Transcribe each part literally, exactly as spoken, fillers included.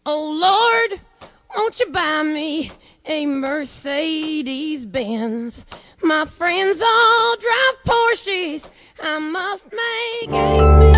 Oh Lord, won't you buy me a Mercedes-Benz? My friends all drive Porsches, I must make amends.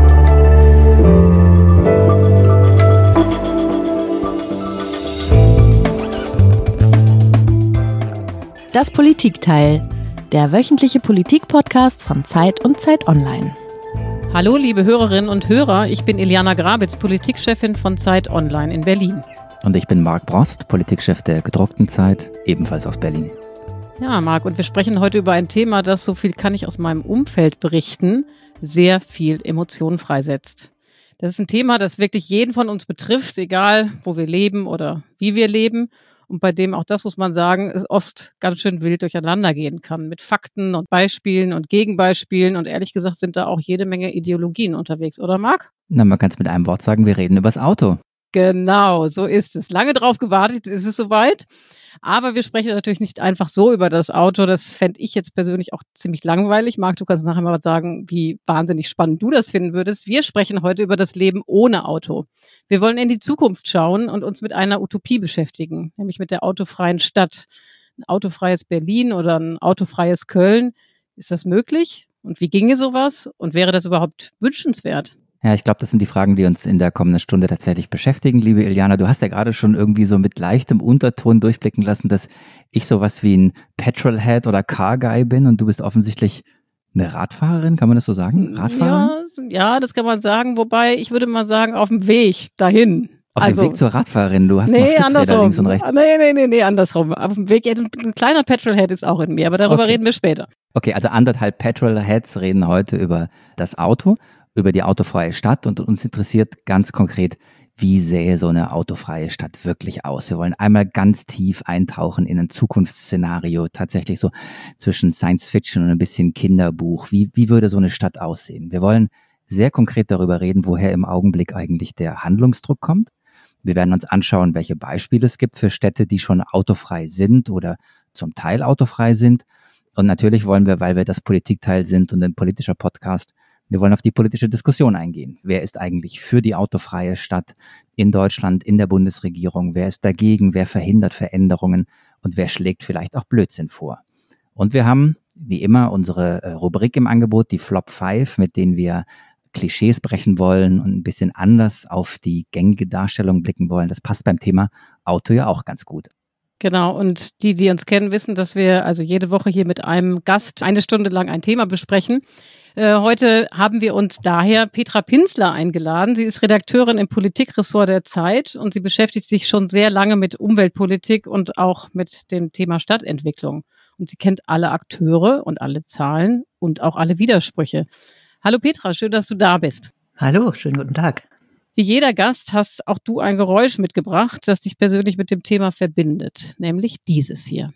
Das Politikteil, der wöchentliche Politik-Podcast von Zeit und Zeit Online. Hallo liebe Hörerinnen und Hörer, ich bin Iliana Grabitz, Politikchefin von Zeit Online in Berlin. Und ich bin Marc Brost, Politikchef der gedruckten Zeit, ebenfalls aus Berlin. Ja, Marc, und wir sprechen heute über ein Thema, das, so viel kann ich aus meinem Umfeld berichten, sehr viel Emotionen freisetzt. Das ist ein Thema, das wirklich jeden von uns betrifft, egal wo wir leben oder wie wir leben. Und bei dem, auch das muss man sagen, es oft ganz schön wild durcheinander gehen kann mit Fakten und Beispielen und Gegenbeispielen. Und ehrlich gesagt sind da auch jede Menge Ideologien unterwegs, oder Marc? Na, man kann es mit einem Wort sagen, wir reden übers Auto. Genau, so ist es. Lange drauf gewartet, jetzt ist es soweit. Aber wir sprechen natürlich nicht einfach so über das Auto. Das fände ich jetzt persönlich auch ziemlich langweilig. Marc, du kannst nachher mal sagen, wie wahnsinnig spannend du das finden würdest. Wir sprechen heute über das Leben ohne Auto. Wir wollen in die Zukunft schauen und uns mit einer Utopie beschäftigen, nämlich mit der autofreien Stadt. Ein autofreies Berlin oder ein autofreies Köln. Ist das möglich? Und wie ginge sowas? Und wäre das überhaupt wünschenswert? Ja, ich glaube, das sind die Fragen, die uns in der kommenden Stunde tatsächlich beschäftigen, liebe Iliana. Du hast ja gerade schon irgendwie so mit leichtem Unterton durchblicken lassen, dass ich sowas wie ein Petrolhead oder Car-Guy bin und du bist offensichtlich eine Radfahrerin, kann man das so sagen? Radfahrerin? Ja, ja, das kann man sagen, wobei ich würde mal sagen, auf dem Weg dahin. Auf also, dem Weg zur Radfahrerin, du hast nee, noch Stützräder andersrum. links und rechts. Nee, nee, nee, nee, andersrum. Auf dem Weg, ein kleiner Petrolhead ist auch in mir, aber darüber Okay. reden wir später. Okay, also anderthalb Petrolheads reden heute über das Auto, über die autofreie Stadt und uns interessiert ganz konkret, wie sähe so eine autofreie Stadt wirklich aus? Wir wollen einmal ganz tief eintauchen in ein Zukunftsszenario, tatsächlich so zwischen Science Fiction und ein bisschen Kinderbuch. Wie, wie würde so eine Stadt aussehen? Wir wollen sehr konkret darüber reden, woher im Augenblick eigentlich der Handlungsdruck kommt. Wir werden uns anschauen, welche Beispiele es gibt für Städte, die schon autofrei sind oder zum Teil autofrei sind. Und natürlich wollen wir, weil wir das Politikteil sind und ein politischer Podcast, wir wollen auf die politische Diskussion eingehen. Wer ist eigentlich für die autofreie Stadt in Deutschland, in der Bundesregierung? Wer ist dagegen? Wer verhindert Veränderungen? Und wer schlägt vielleicht auch Blödsinn vor? Und wir haben, wie immer, unsere äh, Rubrik im Angebot, die Flop fünf, mit denen wir Klischees brechen wollen und ein bisschen anders auf die gängige Darstellung blicken wollen. Das passt beim Thema Auto ja auch ganz gut. Genau, und die, die uns kennen, wissen, dass wir also jede Woche hier mit einem Gast eine Stunde lang ein Thema besprechen. Äh, heute haben wir uns daher Petra Pinzler eingeladen. Sie ist Redakteurin im Politikressort der Zeit und sie beschäftigt sich schon sehr lange mit Umweltpolitik und auch mit dem Thema Stadtentwicklung. Und sie kennt alle Akteure und alle Zahlen und auch alle Widersprüche. Hallo Petra, schön, dass du da bist. Hallo, schönen guten Tag. Wie jeder Gast hast auch du ein Geräusch mitgebracht, das dich persönlich mit dem Thema verbindet, nämlich dieses hier.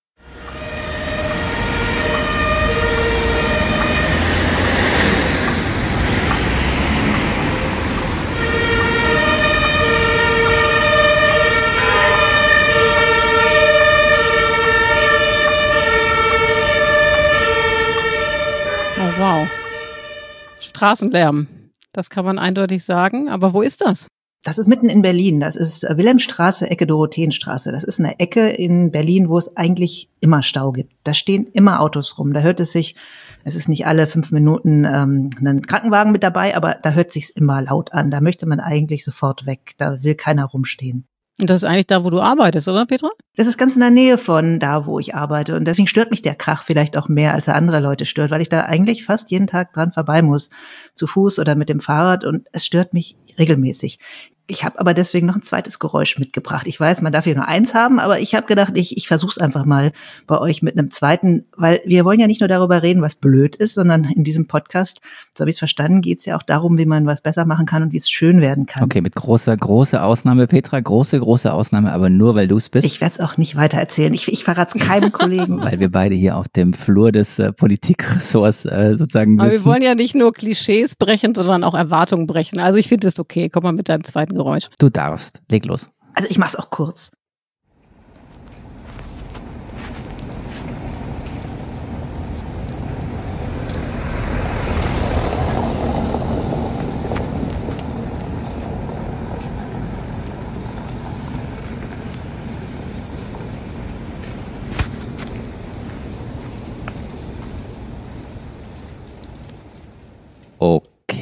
Oh wow, Straßenlärm. Das kann man eindeutig sagen. Aber wo ist das? Das ist mitten in Berlin. Das ist Wilhelmstraße, Ecke Dorotheenstraße. Das ist eine Ecke in Berlin, wo es eigentlich immer Stau gibt. Da stehen immer Autos rum. Da hört es sich, es ist nicht alle fünf Minuten ähm, ein Krankenwagen mit dabei, aber da hört sich's immer laut an. Da möchte man eigentlich sofort weg. Da will keiner rumstehen. Und das ist eigentlich da, wo du arbeitest, oder Petra? Das ist ganz in der Nähe von da, wo ich arbeite. Und deswegen stört mich der Krach vielleicht auch mehr, als er andere Leute stört, weil ich da eigentlich fast jeden Tag dran vorbei muss. Zu Fuß oder mit dem Fahrrad. Und es stört mich regelmäßig. Ich habe aber deswegen noch ein zweites Geräusch mitgebracht. Ich weiß, man darf hier nur eins haben, aber ich habe gedacht, ich, ich versuche es einfach mal bei euch mit einem zweiten, weil wir wollen ja nicht nur darüber reden, was blöd ist, sondern in diesem Podcast, so habe ich es verstanden, geht es ja auch darum, wie man was besser machen kann und wie es schön werden kann. Okay, mit großer, großer Ausnahme, Petra, große, große Ausnahme, aber nur, weil du es bist. Ich werde es auch nicht weiter erzählen. Ich, ich verrate es keinem Kollegen. Weil wir beide hier auf dem Flur des äh, Politikressorts äh, sozusagen sitzen. Aber wir wollen ja nicht nur Klischees brechen, sondern auch Erwartungen brechen. Also ich finde es okay. Komm mal mit deinem zweiten Geräusch. Du darfst. Leg los. Also ich mache es auch kurz.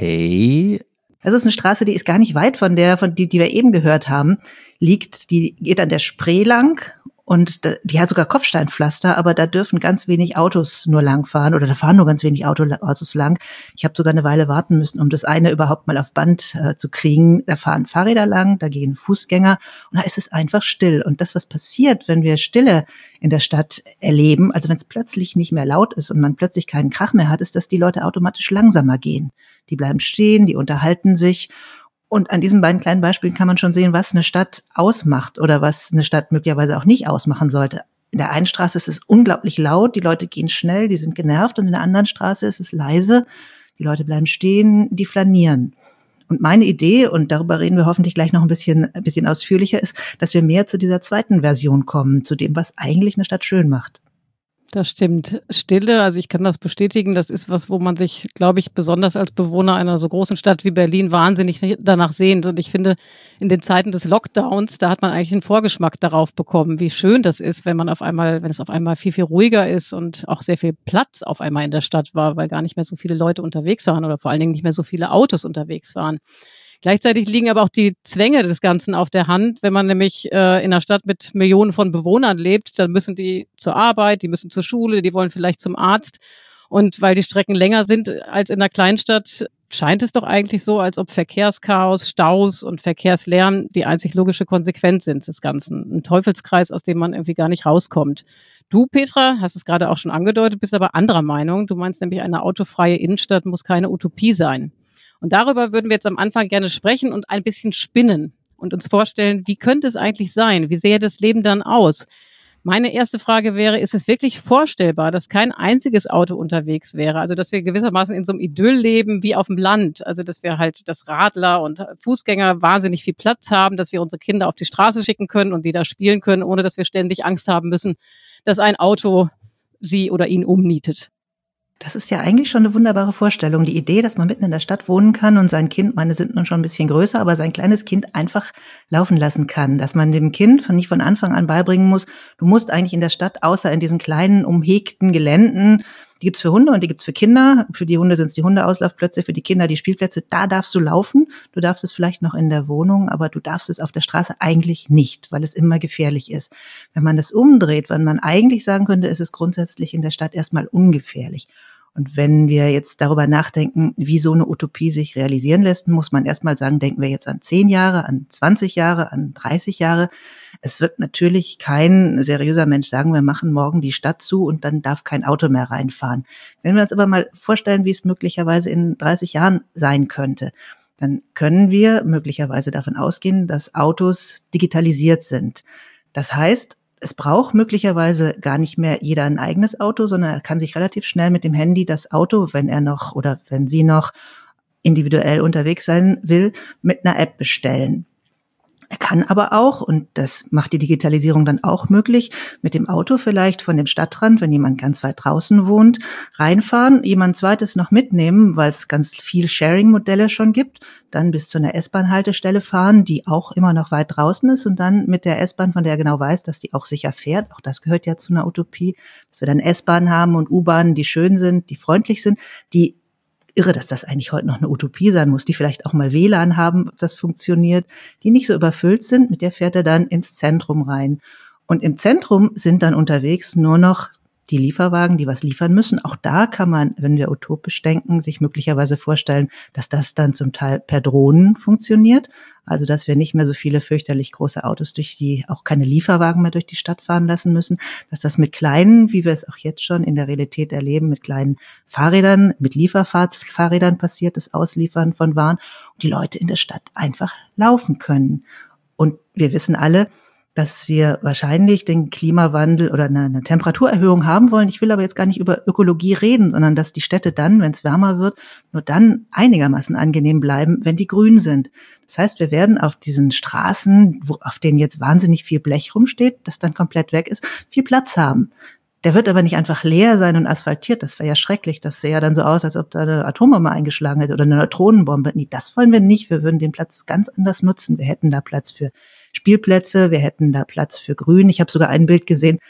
Okay. Das ist eine Straße, die ist gar nicht weit von der, von die, die wir eben gehört haben, liegt, die geht an der Spree lang und die hat sogar Kopfsteinpflaster, aber da dürfen ganz wenig Autos nur lang fahren oder da fahren nur ganz wenig Autos lang. Ich habe sogar eine Weile warten müssen, um das eine überhaupt mal auf Band äh, zu kriegen. Da fahren Fahrräder lang, da gehen Fußgänger und da ist es einfach still. Und das, was passiert, wenn wir Stille in der Stadt erleben, also wenn es plötzlich nicht mehr laut ist und man plötzlich keinen Krach mehr hat, ist, dass die Leute automatisch langsamer gehen. Die bleiben stehen, die unterhalten sich. Und an diesen beiden kleinen Beispielen kann man schon sehen, was eine Stadt ausmacht oder was eine Stadt möglicherweise auch nicht ausmachen sollte. In der einen Straße ist es unglaublich laut, die Leute gehen schnell, die sind genervt. Und in der anderen Straße ist es leise, die Leute bleiben stehen, die flanieren. Und meine Idee, und darüber reden wir hoffentlich gleich noch ein bisschen, ein bisschen ausführlicher, ist, dass wir mehr zu dieser zweiten Version kommen, zu dem, was eigentlich eine Stadt schön macht. Das stimmt. Stille, also ich kann das bestätigen, das ist was, wo man sich, glaube ich, besonders als Bewohner einer so großen Stadt wie Berlin wahnsinnig danach sehnt. Und ich finde, in den Zeiten des Lockdowns, da hat man eigentlich einen Vorgeschmack darauf bekommen, wie schön das ist, wenn man auf einmal, wenn es auf einmal viel, viel ruhiger ist und auch sehr viel Platz auf einmal in der Stadt war, weil gar nicht mehr so viele Leute unterwegs waren oder vor allen Dingen nicht mehr so viele Autos unterwegs waren. Gleichzeitig liegen aber auch die Zwänge des Ganzen auf der Hand. Wenn man nämlich äh, in einer Stadt mit Millionen von Bewohnern lebt, dann müssen die zur Arbeit, die müssen zur Schule, die wollen vielleicht zum Arzt. Und weil die Strecken länger sind als in einer Kleinstadt, scheint es doch eigentlich so, als ob Verkehrschaos, Staus und Verkehrslärm die einzig logische Konsequenz sind des Ganzen. Ein Teufelskreis, aus dem man irgendwie gar nicht rauskommt. Du, Petra, hast es gerade auch schon angedeutet, bist aber anderer Meinung. Du meinst nämlich, eine autofreie Innenstadt muss keine Utopie sein. Und darüber würden wir jetzt am Anfang gerne sprechen und ein bisschen spinnen und uns vorstellen, wie könnte es eigentlich sein? Wie sähe das Leben dann aus? Meine erste Frage wäre, ist es wirklich vorstellbar, dass kein einziges Auto unterwegs wäre? Also, dass wir gewissermaßen in so einem Idyll leben wie auf dem Land. Also, dass wir halt, dass Radler und Fußgänger wahnsinnig viel Platz haben, dass wir unsere Kinder auf die Straße schicken können und die da spielen können, ohne dass wir ständig Angst haben müssen, dass ein Auto sie oder ihn umnietet. Das ist ja eigentlich schon eine wunderbare Vorstellung. Die Idee, dass man mitten in der Stadt wohnen kann und sein Kind, meine sind nun schon ein bisschen größer, aber sein kleines Kind einfach laufen lassen kann. Dass man dem Kind von nicht von Anfang an beibringen muss, du musst eigentlich in der Stadt, außer in diesen kleinen, umhegten Geländen, die gibt's für Hunde und die gibt's für Kinder. Für die Hunde sind es die Hundeauslaufplätze, für die Kinder die Spielplätze. Da darfst du laufen. Du darfst es vielleicht noch in der Wohnung, aber du darfst es auf der Straße eigentlich nicht, weil es immer gefährlich ist. Wenn man das umdreht, wenn man eigentlich sagen könnte, ist es grundsätzlich in der Stadt erstmal ungefährlich. Und wenn wir jetzt darüber nachdenken, wie so eine Utopie sich realisieren lässt, muss man erstmal sagen, denken wir jetzt an zehn Jahre, an zwanzig Jahre, an dreißig Jahre. Es wird natürlich kein seriöser Mensch sagen, wir machen morgen die Stadt zu und dann darf kein Auto mehr reinfahren. Wenn wir uns aber mal vorstellen, wie es möglicherweise in dreißig Jahren sein könnte, dann können wir möglicherweise davon ausgehen, dass Autos digitalisiert sind. Das heißt, es braucht möglicherweise gar nicht mehr jeder ein eigenes Auto, sondern er kann sich relativ schnell mit dem Handy das Auto, wenn er noch oder wenn sie noch individuell unterwegs sein will, mit einer App bestellen. Er kann aber auch, und das macht die Digitalisierung dann auch möglich, mit dem Auto vielleicht von dem Stadtrand, wenn jemand ganz weit draußen wohnt, reinfahren, jemand zweites noch mitnehmen, weil es ganz viel Sharing-Modelle schon gibt, dann bis zu einer S-Bahn-Haltestelle fahren, die auch immer noch weit draußen ist und dann mit der S-Bahn, von der er genau weiß, dass die auch sicher fährt, auch das gehört ja zu einer Utopie, dass wir dann S-Bahn haben und U-Bahnen, die schön sind, die freundlich sind, die irre, dass das eigentlich heute noch eine Utopie sein muss, die vielleicht auch mal W L A N haben, ob das funktioniert, die nicht so überfüllt sind, mit der fährt er dann ins Zentrum rein. Und im Zentrum sind dann unterwegs nur noch die Lieferwagen, die was liefern müssen. Auch da kann man, wenn wir utopisch denken, sich möglicherweise vorstellen, dass das dann zum Teil per Drohnen funktioniert. Also, dass wir nicht mehr so viele fürchterlich große Autos durch die, auch keine Lieferwagen mehr durch die Stadt fahren lassen müssen. Dass das mit kleinen, wie wir es auch jetzt schon in der Realität erleben, mit kleinen Fahrrädern, mit Lieferfahrrädern passiert, das Ausliefern von Waren und die Leute in der Stadt einfach laufen können. Und wir wissen alle, dass wir wahrscheinlich den Klimawandel oder eine, eine Temperaturerhöhung haben wollen. Ich will aber jetzt gar nicht über Ökologie reden, sondern dass die Städte dann, wenn es wärmer wird, nur dann einigermaßen angenehm bleiben, wenn die grün sind. Das heißt, wir werden auf diesen Straßen, wo, auf denen jetzt wahnsinnig viel Blech rumsteht, das dann komplett weg ist, viel Platz haben. Der wird aber nicht einfach leer sein und asphaltiert. Das wäre ja schrecklich. Das sähe ja dann so aus, als ob da eine Atombombe eingeschlagen hätte oder eine Neutronenbombe. Nee, das wollen wir nicht. Wir würden den Platz ganz anders nutzen. Wir hätten da Platz für Spielplätze, wir hätten da Platz für Grün. Ich habe sogar ein Bild gesehen,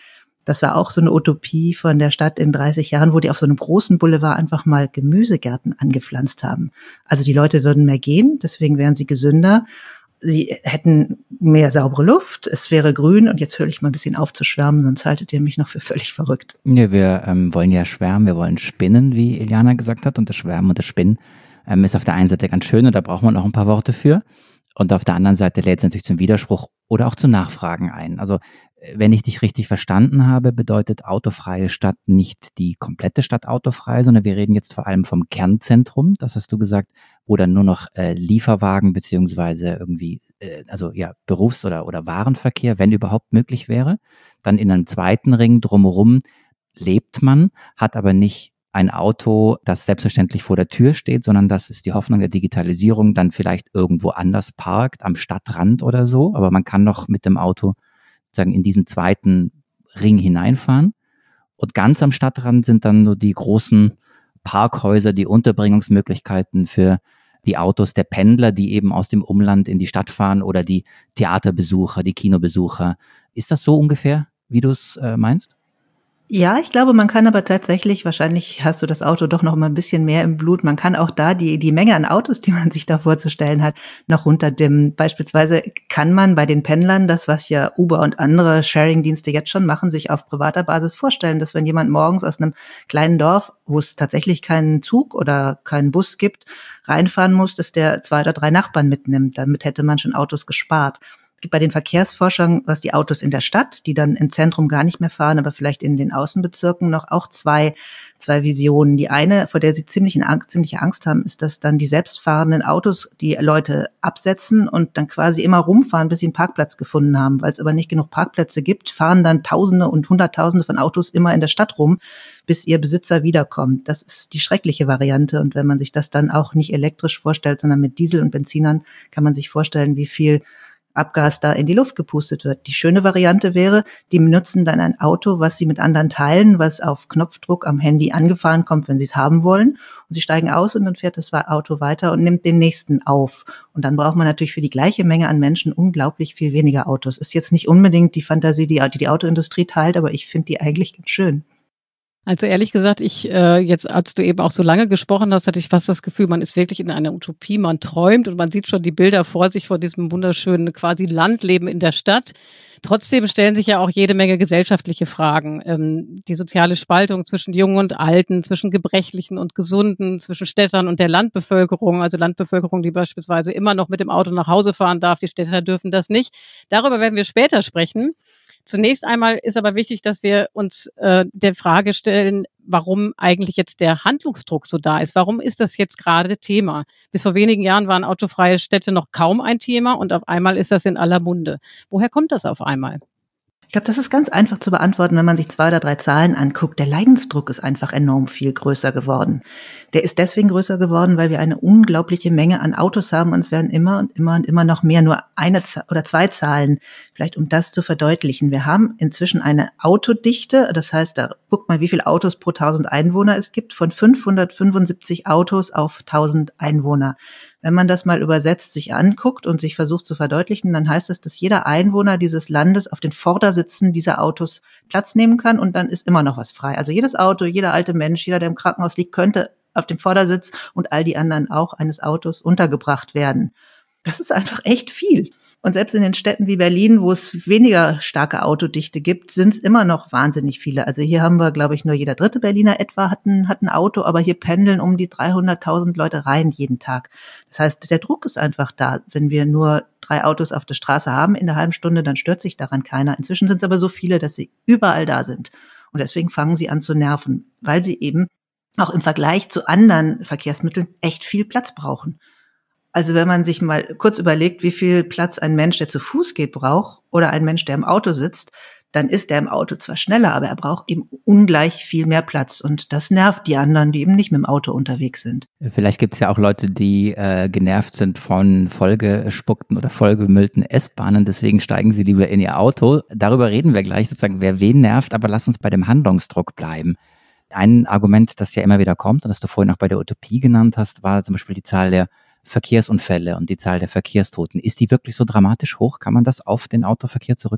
Das war auch so eine Utopie von der Stadt in dreißig Jahren, wo die auf so einem großen Boulevard einfach mal Gemüsegärten angepflanzt haben. Also die Leute würden mehr gehen, deswegen wären sie gesünder. Sie hätten mehr saubere Luft, es wäre grün und jetzt höre ich mal ein bisschen auf zu schwärmen, sonst haltet ihr mich noch für völlig verrückt. Ja, wir ähm, wollen ja schwärmen, wir wollen spinnen, wie Iliana gesagt hat, und das Schwärmen und das Spinnen ähm, ist auf der einen Seite ganz schön und da braucht man auch ein paar Worte für. Und auf der anderen Seite lädt es natürlich zum Widerspruch oder auch zu Nachfragen ein. Also wenn ich dich richtig verstanden habe, bedeutet autofreie Stadt nicht die komplette Stadt autofrei, sondern wir reden jetzt vor allem vom Kernzentrum, das hast du gesagt, wo dann nur noch äh, Lieferwagen beziehungsweise irgendwie, äh, also ja, Berufs- oder, oder Warenverkehr, wenn überhaupt möglich wäre. Dann in einem zweiten Ring drumherum lebt man, hat aber nicht ein Auto, das selbstverständlich vor der Tür steht, sondern das ist die Hoffnung der Digitalisierung, dann vielleicht irgendwo anders parkt, am Stadtrand oder so, aber man kann noch mit dem Auto sozusagen in diesen zweiten Ring hineinfahren. Und ganz am Stadtrand sind dann nur die großen Parkhäuser, die Unterbringungsmöglichkeiten für die Autos der Pendler, die eben aus dem Umland in die Stadt fahren oder die Theaterbesucher, die Kinobesucher. Ist das so ungefähr, wie du es äh, meinst? Ja, ich glaube, man kann aber tatsächlich, wahrscheinlich hast du das Auto doch noch mal ein bisschen mehr im Blut, man kann auch da die die Menge an Autos, die man sich da vorzustellen hat, noch runterdimmen. Beispielsweise kann man bei den Pendlern das, was ja Uber und andere Sharing-Dienste jetzt schon machen, sich auf privater Basis vorstellen, dass wenn jemand morgens aus einem kleinen Dorf, wo es tatsächlich keinen Zug oder keinen Bus gibt, reinfahren muss, dass der zwei oder drei Nachbarn mitnimmt. Damit hätte man schon Autos gespart. Es gibt bei den Verkehrsforschern, was die Autos in der Stadt, die dann im Zentrum gar nicht mehr fahren, aber vielleicht in den Außenbezirken noch auch zwei, zwei Visionen. Die eine, vor der sie ziemlich Angst, ziemliche Angst haben, ist, dass dann die selbstfahrenden Autos die Leute absetzen und dann quasi immer rumfahren, bis sie einen Parkplatz gefunden haben. Weil es aber nicht genug Parkplätze gibt, fahren dann Tausende und Hunderttausende von Autos immer in der Stadt rum, bis ihr Besitzer wiederkommt. Das ist die schreckliche Variante. Und wenn man sich das dann auch nicht elektrisch vorstellt, sondern mit Diesel und Benzinern, kann man sich vorstellen, wie viel Abgas da in die Luft gepustet wird. Die schöne Variante wäre, die benutzen dann ein Auto, was sie mit anderen teilen, was auf Knopfdruck am Handy angefahren kommt, wenn sie es haben wollen. Und sie steigen aus und dann fährt das Auto weiter und nimmt den nächsten auf. Und dann braucht man natürlich für die gleiche Menge an Menschen unglaublich viel weniger Autos. Ist jetzt nicht unbedingt die Fantasie, die die, die Autoindustrie teilt, aber ich finde die eigentlich ganz schön. Also ehrlich gesagt, ich äh, jetzt, als du eben auch so lange gesprochen hast, hatte ich fast das Gefühl, man ist wirklich in einer Utopie, man träumt und man sieht schon die Bilder vor sich von diesem wunderschönen quasi Landleben in der Stadt. Trotzdem stellen sich ja auch jede Menge gesellschaftliche Fragen. Ähm, die soziale Spaltung zwischen Jungen und Alten, zwischen Gebrechlichen und Gesunden, zwischen Städtern und der Landbevölkerung, also Landbevölkerung, die beispielsweise immer noch mit dem Auto nach Hause fahren darf, die Städter dürfen das nicht. Darüber werden wir später sprechen. Zunächst einmal ist aber wichtig, dass wir uns äh, der Frage stellen, warum eigentlich jetzt der Handlungsdruck so da ist. Warum ist das jetzt gerade Thema? Bis vor wenigen Jahren waren autofreie Städte noch kaum ein Thema und auf einmal ist das in aller Munde. Woher kommt das auf einmal? Ich glaube, das ist ganz einfach zu beantworten, wenn man sich zwei oder drei Zahlen anguckt. Der Leidensdruck ist einfach enorm viel größer geworden. Der ist deswegen größer geworden, weil wir eine unglaubliche Menge an Autos haben und es werden immer und immer und immer noch mehr, nur eine oder zwei Zahlen, vielleicht um das zu verdeutlichen. Wir haben inzwischen eine Autodichte, das heißt, da guckt mal, wie viele Autos pro tausend Einwohner es gibt, von fünfhundertfünfundsiebzig Autos auf tausend Einwohner. Wenn man das mal übersetzt, sich anguckt und sich versucht zu verdeutlichen, dann heißt es, dass jeder Einwohner dieses Landes auf den Vordersitzen dieser Autos Platz nehmen kann und dann ist immer noch was frei. Also jedes Auto, jeder alte Mensch, jeder, der im Krankenhaus liegt, könnte auf dem Vordersitz und all die anderen auch eines Autos untergebracht werden. Das ist einfach echt viel. Und selbst in den Städten wie Berlin, wo es weniger starke Autodichte gibt, sind es immer noch wahnsinnig viele. Also hier haben wir, glaube ich, nur jeder dritte Berliner etwa hat ein, hat ein Auto, aber hier pendeln um die dreihunderttausend Leute rein jeden Tag. Das heißt, der Druck ist einfach da. Wenn wir nur drei Autos auf der Straße haben in einer halben Stunde, dann stört sich daran keiner. Inzwischen sind es aber so viele, dass sie überall da sind. Und deswegen fangen sie an zu nerven, weil sie eben auch im Vergleich zu anderen Verkehrsmitteln echt viel Platz brauchen. Also wenn man sich mal kurz überlegt, wie viel Platz ein Mensch, der zu Fuß geht, braucht oder ein Mensch, der im Auto sitzt, dann ist der im Auto zwar schneller, aber er braucht eben ungleich viel mehr Platz. Und das nervt die anderen, die eben nicht mit dem Auto unterwegs sind. Vielleicht gibt es ja auch Leute, die äh, genervt sind von vollgespuckten oder vollgemüllten S-Bahnen. Deswegen steigen sie lieber in ihr Auto. Darüber reden wir gleich, sozusagen, wer wen nervt. Aber lass uns bei dem Handlungsdruck bleiben. Ein Argument, das ja immer wieder kommt und das du vorhin auch bei der Utopie genannt hast, war zum Beispiel die Zahl der Verkehrsunfälle und die Zahl der Verkehrstoten. Ist die wirklich so dramatisch hoch? Kann man das auf den Autoverkehr zurückführen?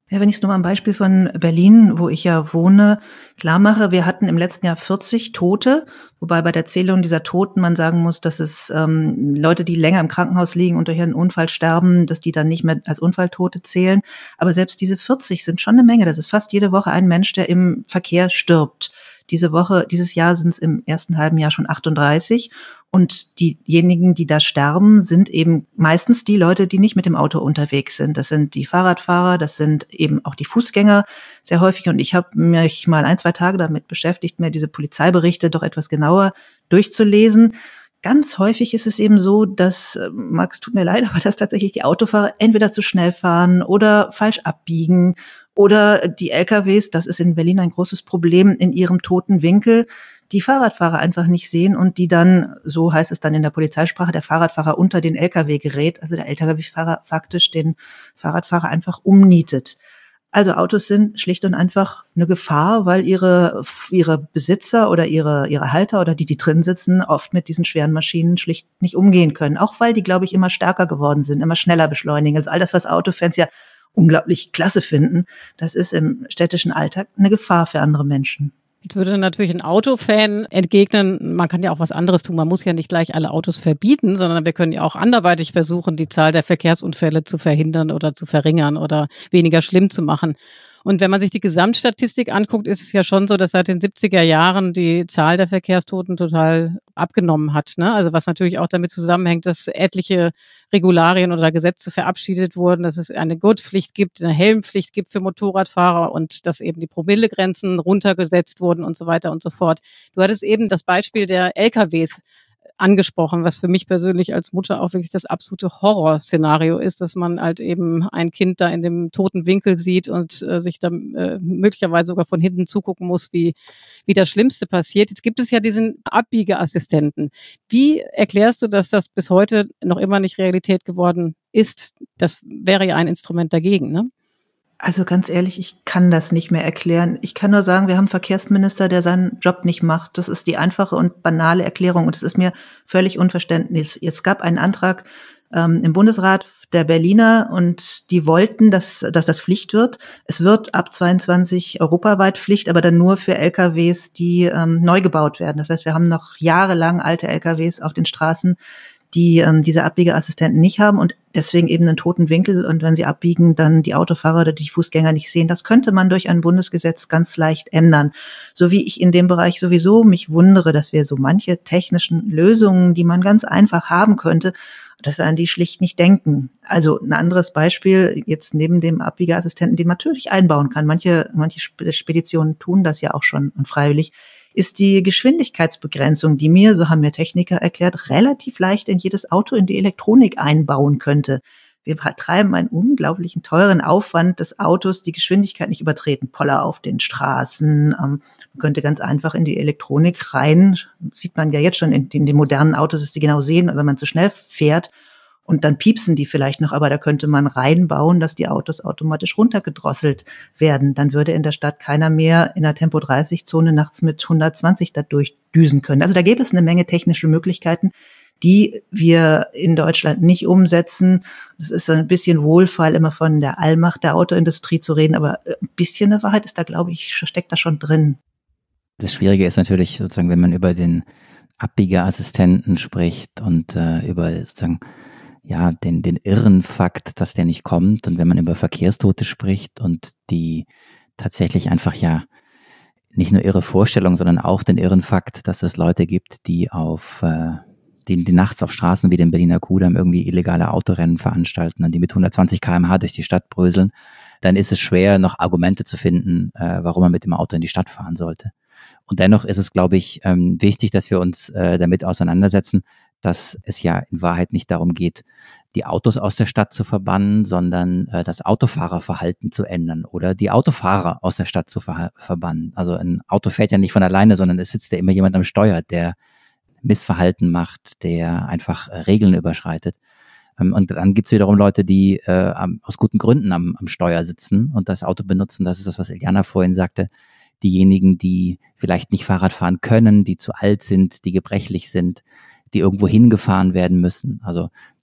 Ja, wenn ich es nur mal am Beispiel von Berlin, wo ich ja wohne, klar mache, wir hatten im letzten Jahr vierzig Tote, wobei bei der Zählung dieser Toten man sagen muss, dass es ähm, Leute, die länger im Krankenhaus liegen und durch einen Unfall sterben, dass die dann nicht mehr als Unfalltote zählen. Aber selbst diese vierzig sind schon eine Menge. Das ist fast jede Woche ein Mensch, der im Verkehr stirbt. Diese Woche, dieses Jahr sind es im ersten halben Jahr schon achtunddreißig. Und diejenigen, die da sterben, sind eben meistens die Leute, die nicht mit dem Auto unterwegs sind. Das sind die Fahrradfahrer, das sind eben auch die Fußgänger sehr häufig. Und ich habe mich mal ein, zwei Tage damit beschäftigt, mir diese Polizeiberichte doch etwas genauer durchzulesen. Ganz häufig ist es eben so, dass, Max, tut mir leid, aber dass tatsächlich die Autofahrer entweder zu schnell fahren oder falsch abbiegen oder die L K Ws, das ist in Berlin ein großes Problem, in ihrem toten Winkel die Fahrradfahrer einfach nicht sehen und die dann, so heißt es dann in der Polizeisprache, der Fahrradfahrer unter den L K W gerät, also der L K W-Fahrer faktisch den Fahrradfahrer einfach umnietet. Also Autos sind schlicht und einfach eine Gefahr, weil ihre ihre Besitzer oder ihre ihre Halter oder die, die drin sitzen, oft mit diesen schweren Maschinen schlicht nicht umgehen können. Auch weil die, glaube ich, immer stärker geworden sind, immer schneller beschleunigen. Also all das, was Autofans ja unglaublich klasse finden, das ist im städtischen Alltag eine Gefahr für andere Menschen. Jetzt würde natürlich ein Autofan entgegnen, man kann ja auch was anderes tun. Man muss ja nicht gleich alle Autos verbieten, sondern wir können ja auch anderweitig versuchen, die Zahl der Verkehrsunfälle zu verhindern oder zu verringern oder weniger schlimm zu machen. Und wenn man sich die Gesamtstatistik anguckt, ist es ja schon so, dass seit den siebziger Jahren die Zahl der Verkehrstoten total abgenommen hat, ne? Also was natürlich auch damit zusammenhängt, dass etliche Regularien oder Gesetze verabschiedet wurden, dass es eine Gurtpflicht gibt, eine Helmpflicht gibt für Motorradfahrer und dass eben die Promillegrenzen runtergesetzt wurden und so weiter und so fort. Du hattest eben das Beispiel der L K Ws angesprochen, was für mich persönlich als Mutter auch wirklich das absolute Horrorszenario ist, dass man halt eben ein Kind da in dem toten Winkel sieht und äh, sich dann äh, möglicherweise sogar von hinten zugucken muss, wie wie das Schlimmste passiert. Jetzt gibt es ja diesen Abbiegeassistenten. Wie erklärst du, dass das bis heute noch immer nicht Realität geworden ist? Das wäre ja ein Instrument dagegen, ne? Also ganz ehrlich, ich kann das nicht mehr erklären. Ich kann nur sagen, wir haben einen Verkehrsminister, der seinen Job nicht macht. Das ist die einfache und banale Erklärung und es ist mir völlig unverständlich. Es gab einen Antrag ähm, im Bundesrat der Berliner und die wollten, dass, dass das Pflicht wird. Es wird ab zweiundzwanzig europaweit Pflicht, aber dann nur für L K Ws, die ähm, neu gebaut werden. Das heißt, wir haben noch jahrelang alte L K Ws auf den Straßen, die ähm, diese Abbiegeassistenten nicht haben und deswegen eben einen toten Winkel und wenn sie abbiegen, dann die Autofahrer oder die Fußgänger nicht sehen. Das könnte man durch ein Bundesgesetz ganz leicht ändern. So wie ich in dem Bereich sowieso mich wundere, dass wir so manche technischen Lösungen, die man ganz einfach haben könnte, dass wir an die schlicht nicht denken. Also ein anderes Beispiel, jetzt neben dem Abbiegeassistenten, den man natürlich einbauen kann, manche, manche Speditionen tun das ja auch schon und freiwillig, ist die Geschwindigkeitsbegrenzung, die mir, so haben mir Techniker erklärt, relativ leicht in jedes Auto in die Elektronik einbauen könnte. Wir treiben einen unglaublichen teuren Aufwand des Autos, die Geschwindigkeit nicht übertreten. Poller auf den Straßen, ähm, man könnte ganz einfach in die Elektronik rein, sieht man ja jetzt schon in, in den modernen Autos, dass sie genau sehen, wenn man zu schnell fährt. Und dann piepsen die vielleicht noch, aber da könnte man reinbauen, dass die Autos automatisch runtergedrosselt werden. Dann würde in der Stadt keiner mehr in der Tempo dreißig Zone nachts mit hundertzwanzig da durchdüsen können. Also da gäbe es eine Menge technische Möglichkeiten, die wir in Deutschland nicht umsetzen. Das ist ein bisschen Wohlfeil, immer von der Allmacht der Autoindustrie zu reden, aber ein bisschen eine Wahrheit ist da, glaube ich, steckt da schon drin. Das Schwierige ist natürlich sozusagen, wenn man über den Abbiegeassistenten spricht und äh, über sozusagen ja, den, den irren Fakt, dass der nicht kommt und wenn man über Verkehrstote spricht und die tatsächlich einfach ja nicht nur irre Vorstellung, sondern auch den irren Fakt, dass es Leute gibt, die auf, äh, die, die nachts auf Straßen wie dem Berliner Kudamm irgendwie illegale Autorennen veranstalten und die mit hundertzwanzig Kilometer pro Stunde durch die Stadt bröseln, dann ist es schwer, noch Argumente zu finden, äh, warum man mit dem Auto in die Stadt fahren sollte. Und dennoch ist es, glaube ich, ähm, wichtig, dass wir uns äh, damit auseinandersetzen, dass es ja in Wahrheit nicht darum geht, die Autos aus der Stadt zu verbannen, sondern äh, das Autofahrerverhalten zu ändern oder die Autofahrer aus der Stadt zu ver- verbannen. Also ein Auto fährt ja nicht von alleine, sondern es sitzt ja immer jemand am Steuer, der Missverhalten macht, der einfach äh, Regeln überschreitet. Ähm, und dann gibt's wiederum Leute, die äh, aus guten Gründen am, am Steuer sitzen und das Auto benutzen. Das ist das, was Iliana vorhin sagte. Diejenigen, die vielleicht nicht Fahrrad fahren können, die zu alt sind, die gebrechlich sind, die irgendwo hingefahren werden müssen. Also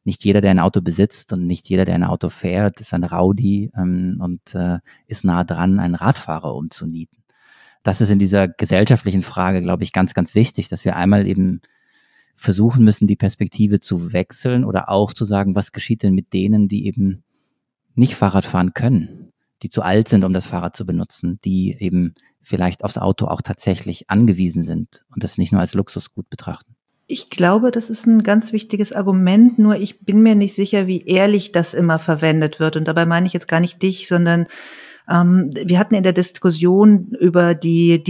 nicht jeder, der ein Auto besitzt und nicht jeder, der ein Auto fährt, ist ein Rowdy ähm, und äh, ist nah dran, einen Radfahrer umzunieten. Das ist in dieser gesellschaftlichen Frage, glaube ich, ganz, ganz wichtig, dass wir einmal eben versuchen müssen, die Perspektive zu wechseln oder auch zu sagen, was geschieht denn mit denen, die eben nicht Fahrrad fahren können, die zu alt sind, um das Fahrrad zu benutzen, die eben vielleicht aufs Auto auch tatsächlich angewiesen sind und das nicht nur als Luxusgut betrachten. Ich glaube, das ist ein ganz wichtiges Argument, nur ich bin mir nicht sicher, wie ehrlich das immer verwendet wird. Und dabei meine ich jetzt gar nicht dich, sondern ähm, wir hatten in der Diskussion über die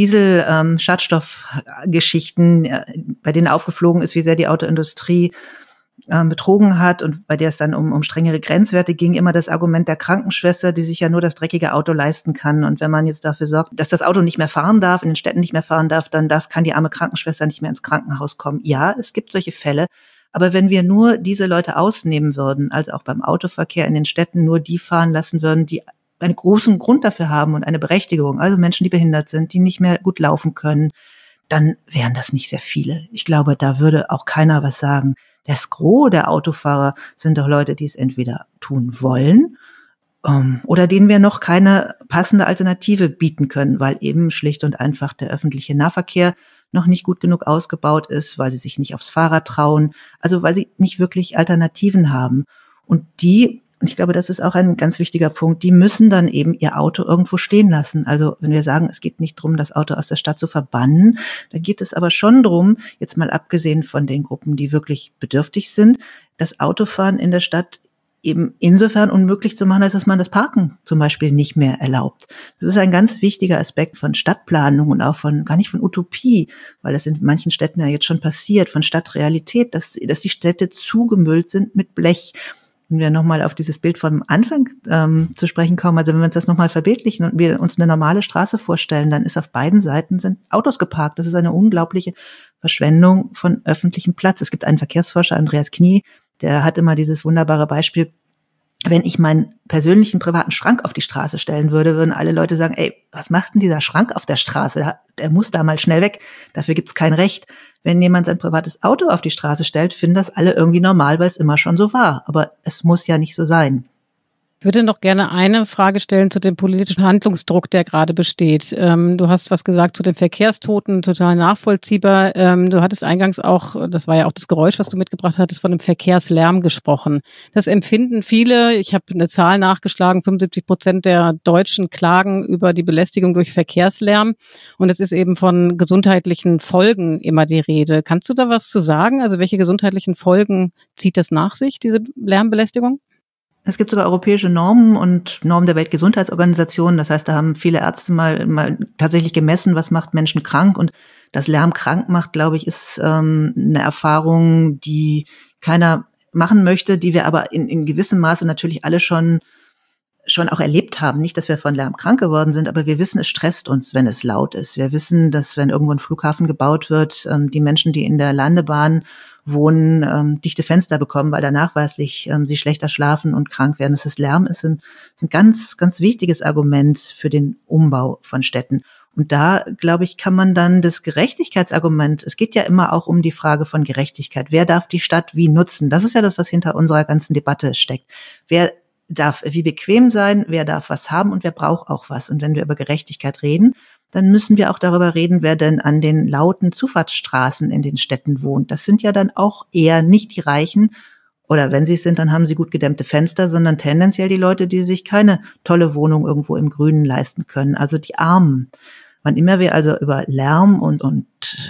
Diesel-Schadstoffgeschichten, ähm, äh, bei denen aufgeflogen ist, wie sehr die Autoindustrie ähm, betrogen hat und bei der es dann um, um strengere Grenzwerte ging, immer das Argument der Krankenschwester, die sich ja nur das dreckige Auto leisten kann. Und wenn man jetzt dafür sorgt, dass das Auto nicht mehr fahren darf, in den Städten nicht mehr fahren darf, dann darf, kann die arme Krankenschwester nicht mehr ins Krankenhaus kommen. Ja, es gibt solche Fälle. Aber wenn wir nur diese Leute ausnehmen würden, also auch beim Autoverkehr in den Städten nur die fahren lassen würden, die einen großen Grund dafür haben und eine Berechtigung, also Menschen, die behindert sind, die nicht mehr gut laufen können, dann wären das nicht sehr viele. Ich glaube, da würde auch keiner was sagen. Das Gros der Autofahrer sind doch Leute, die es entweder tun wollen ähm, oder denen wir noch keine passende Alternative bieten können, weil eben schlicht und einfach der öffentliche Nahverkehr noch nicht gut genug ausgebaut ist, weil sie sich nicht aufs Fahrrad trauen, also weil sie nicht wirklich Alternativen haben. Und die, und ich glaube, das ist auch ein ganz wichtiger Punkt, die müssen dann eben ihr Auto irgendwo stehen lassen. Also wenn wir sagen, es geht nicht darum, das Auto aus der Stadt zu verbannen, da geht es aber schon darum, jetzt mal abgesehen von den Gruppen, die wirklich bedürftig sind, das Autofahren in der Stadt eben insofern unmöglich zu machen, als dass man das Parken zum Beispiel nicht mehr erlaubt. Das ist ein ganz wichtiger Aspekt von Stadtplanung und auch von, gar nicht von Utopie, weil das in manchen Städten ja jetzt schon passiert, von Stadtrealität, dass, dass die Städte zugemüllt sind mit Blech. Wenn wir nochmal auf dieses Bild vom Anfang ähm, zu sprechen kommen, also wenn wir uns das nochmal verbildlichen und wir uns eine normale Straße vorstellen, dann ist auf beiden Seiten sind Autos geparkt. Das ist eine unglaubliche Verschwendung von öffentlichem Platz. Es gibt einen Verkehrsforscher, Andreas Knie, der hat immer dieses wunderbare Beispiel, wenn ich meinen persönlichen privaten Schrank auf die Straße stellen würde, würden alle Leute sagen, ey, was macht denn dieser Schrank auf der Straße? Der, der muss da mal schnell weg. Dafür gibt's kein Recht. Wenn jemand sein privates Auto auf die Straße stellt, finden das alle irgendwie normal, weil es immer schon so war. Aber es muss ja nicht so sein. Ich würde noch gerne eine Frage stellen zu dem politischen Handlungsdruck, der gerade besteht. Ähm, du hast was gesagt zu den Verkehrstoten, total nachvollziehbar. Ähm, du hattest eingangs auch, das war ja auch das Geräusch, was du mitgebracht hattest, von einem Verkehrslärm gesprochen. Das empfinden viele, ich habe eine Zahl nachgeschlagen, fünfundsiebzig Prozent der Deutschen klagen über die Belästigung durch Verkehrslärm. Und es ist eben von gesundheitlichen Folgen immer die Rede. Kannst du da was zu sagen? Also welche gesundheitlichen Folgen zieht das nach sich, diese Lärmbelästigung? Es gibt sogar europäische Normen und Normen der Weltgesundheitsorganisation. Das heißt, da haben viele Ärzte mal, mal tatsächlich gemessen, was macht Menschen krank. Und dass Lärm krank macht, glaube ich, ist ähm, eine Erfahrung, die keiner machen möchte, die wir aber in, in gewissem Maße natürlich alle schon schon auch erlebt haben. Nicht, dass wir von Lärm krank geworden sind, aber wir wissen, es stresst uns, wenn es laut ist. Wir wissen, dass wenn irgendwo ein Flughafen gebaut wird, ähm, die Menschen, die in der Landebahn wohnen, ähm, dichte Fenster bekommen, weil da nachweislich ähm, sie schlechter schlafen und krank werden. Das heißt, Lärm ist ein, ist ein ganz, ganz wichtiges Argument für den Umbau von Städten. Und da, glaube ich, kann man dann das Gerechtigkeitsargument, es geht ja immer auch um die Frage von Gerechtigkeit. Wer darf die Stadt wie nutzen? Das ist ja das, was hinter unserer ganzen Debatte steckt. Wer darf wie bequem sein, wer darf was haben und wer braucht auch was. Und wenn wir über Gerechtigkeit reden, dann müssen wir auch darüber reden, wer denn an den lauten Zufahrtsstraßen in den Städten wohnt. Das sind ja dann auch eher nicht die Reichen, oder wenn sie es sind, dann haben sie gut gedämmte Fenster, sondern tendenziell die Leute, die sich keine tolle Wohnung irgendwo im Grünen leisten können, also die Armen. Wann immer wir also über Lärm und, und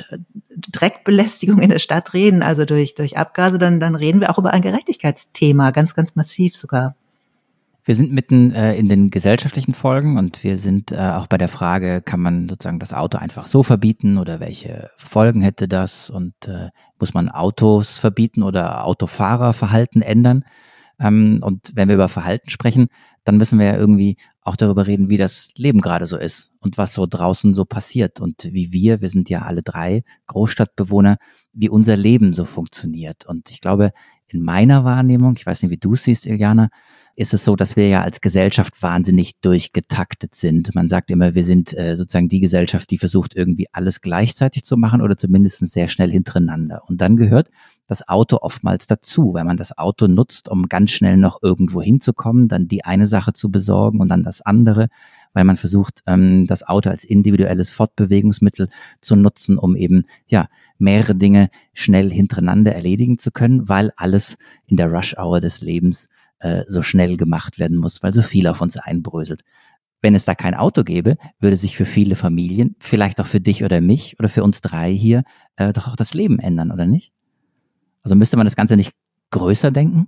Dreckbelästigung in der Stadt reden, also durch, durch Abgase, dann, dann reden wir auch über ein Gerechtigkeitsthema, ganz, ganz massiv sogar. Wir sind mitten äh, in den gesellschaftlichen Folgen und wir sind äh, auch bei der Frage, kann man sozusagen das Auto einfach so verbieten oder welche Folgen hätte das und äh, muss man Autos verbieten oder Autofahrerverhalten ändern? Ähm, und wenn wir über Verhalten sprechen, dann müssen wir ja irgendwie auch darüber reden, wie das Leben gerade so ist und was so draußen so passiert und wie wir, wir sind ja alle drei Großstadtbewohner, wie unser Leben so funktioniert. Und ich glaube, in meiner Wahrnehmung, ich weiß nicht, wie du es siehst, Iliana, ist es so, dass wir ja als Gesellschaft wahnsinnig durchgetaktet sind. Man sagt immer, wir sind äh, sozusagen die Gesellschaft, die versucht, irgendwie alles gleichzeitig zu machen oder zumindest sehr schnell hintereinander. Und dann gehört das Auto oftmals dazu, weil man das Auto nutzt, um ganz schnell noch irgendwo hinzukommen, dann die eine Sache zu besorgen und dann das andere, weil man versucht, ähm, das Auto als individuelles Fortbewegungsmittel zu nutzen, um eben ja mehrere Dinge schnell hintereinander erledigen zu können, weil alles in der Rush-Hour des Lebens äh, so schnell gemacht werden muss, weil so viel auf uns einbröselt. Wenn es da kein Auto gäbe, würde sich für viele Familien, vielleicht auch für dich oder mich oder für uns drei hier, äh, doch auch das Leben ändern, oder nicht? Also müsste man das Ganze nicht größer denken?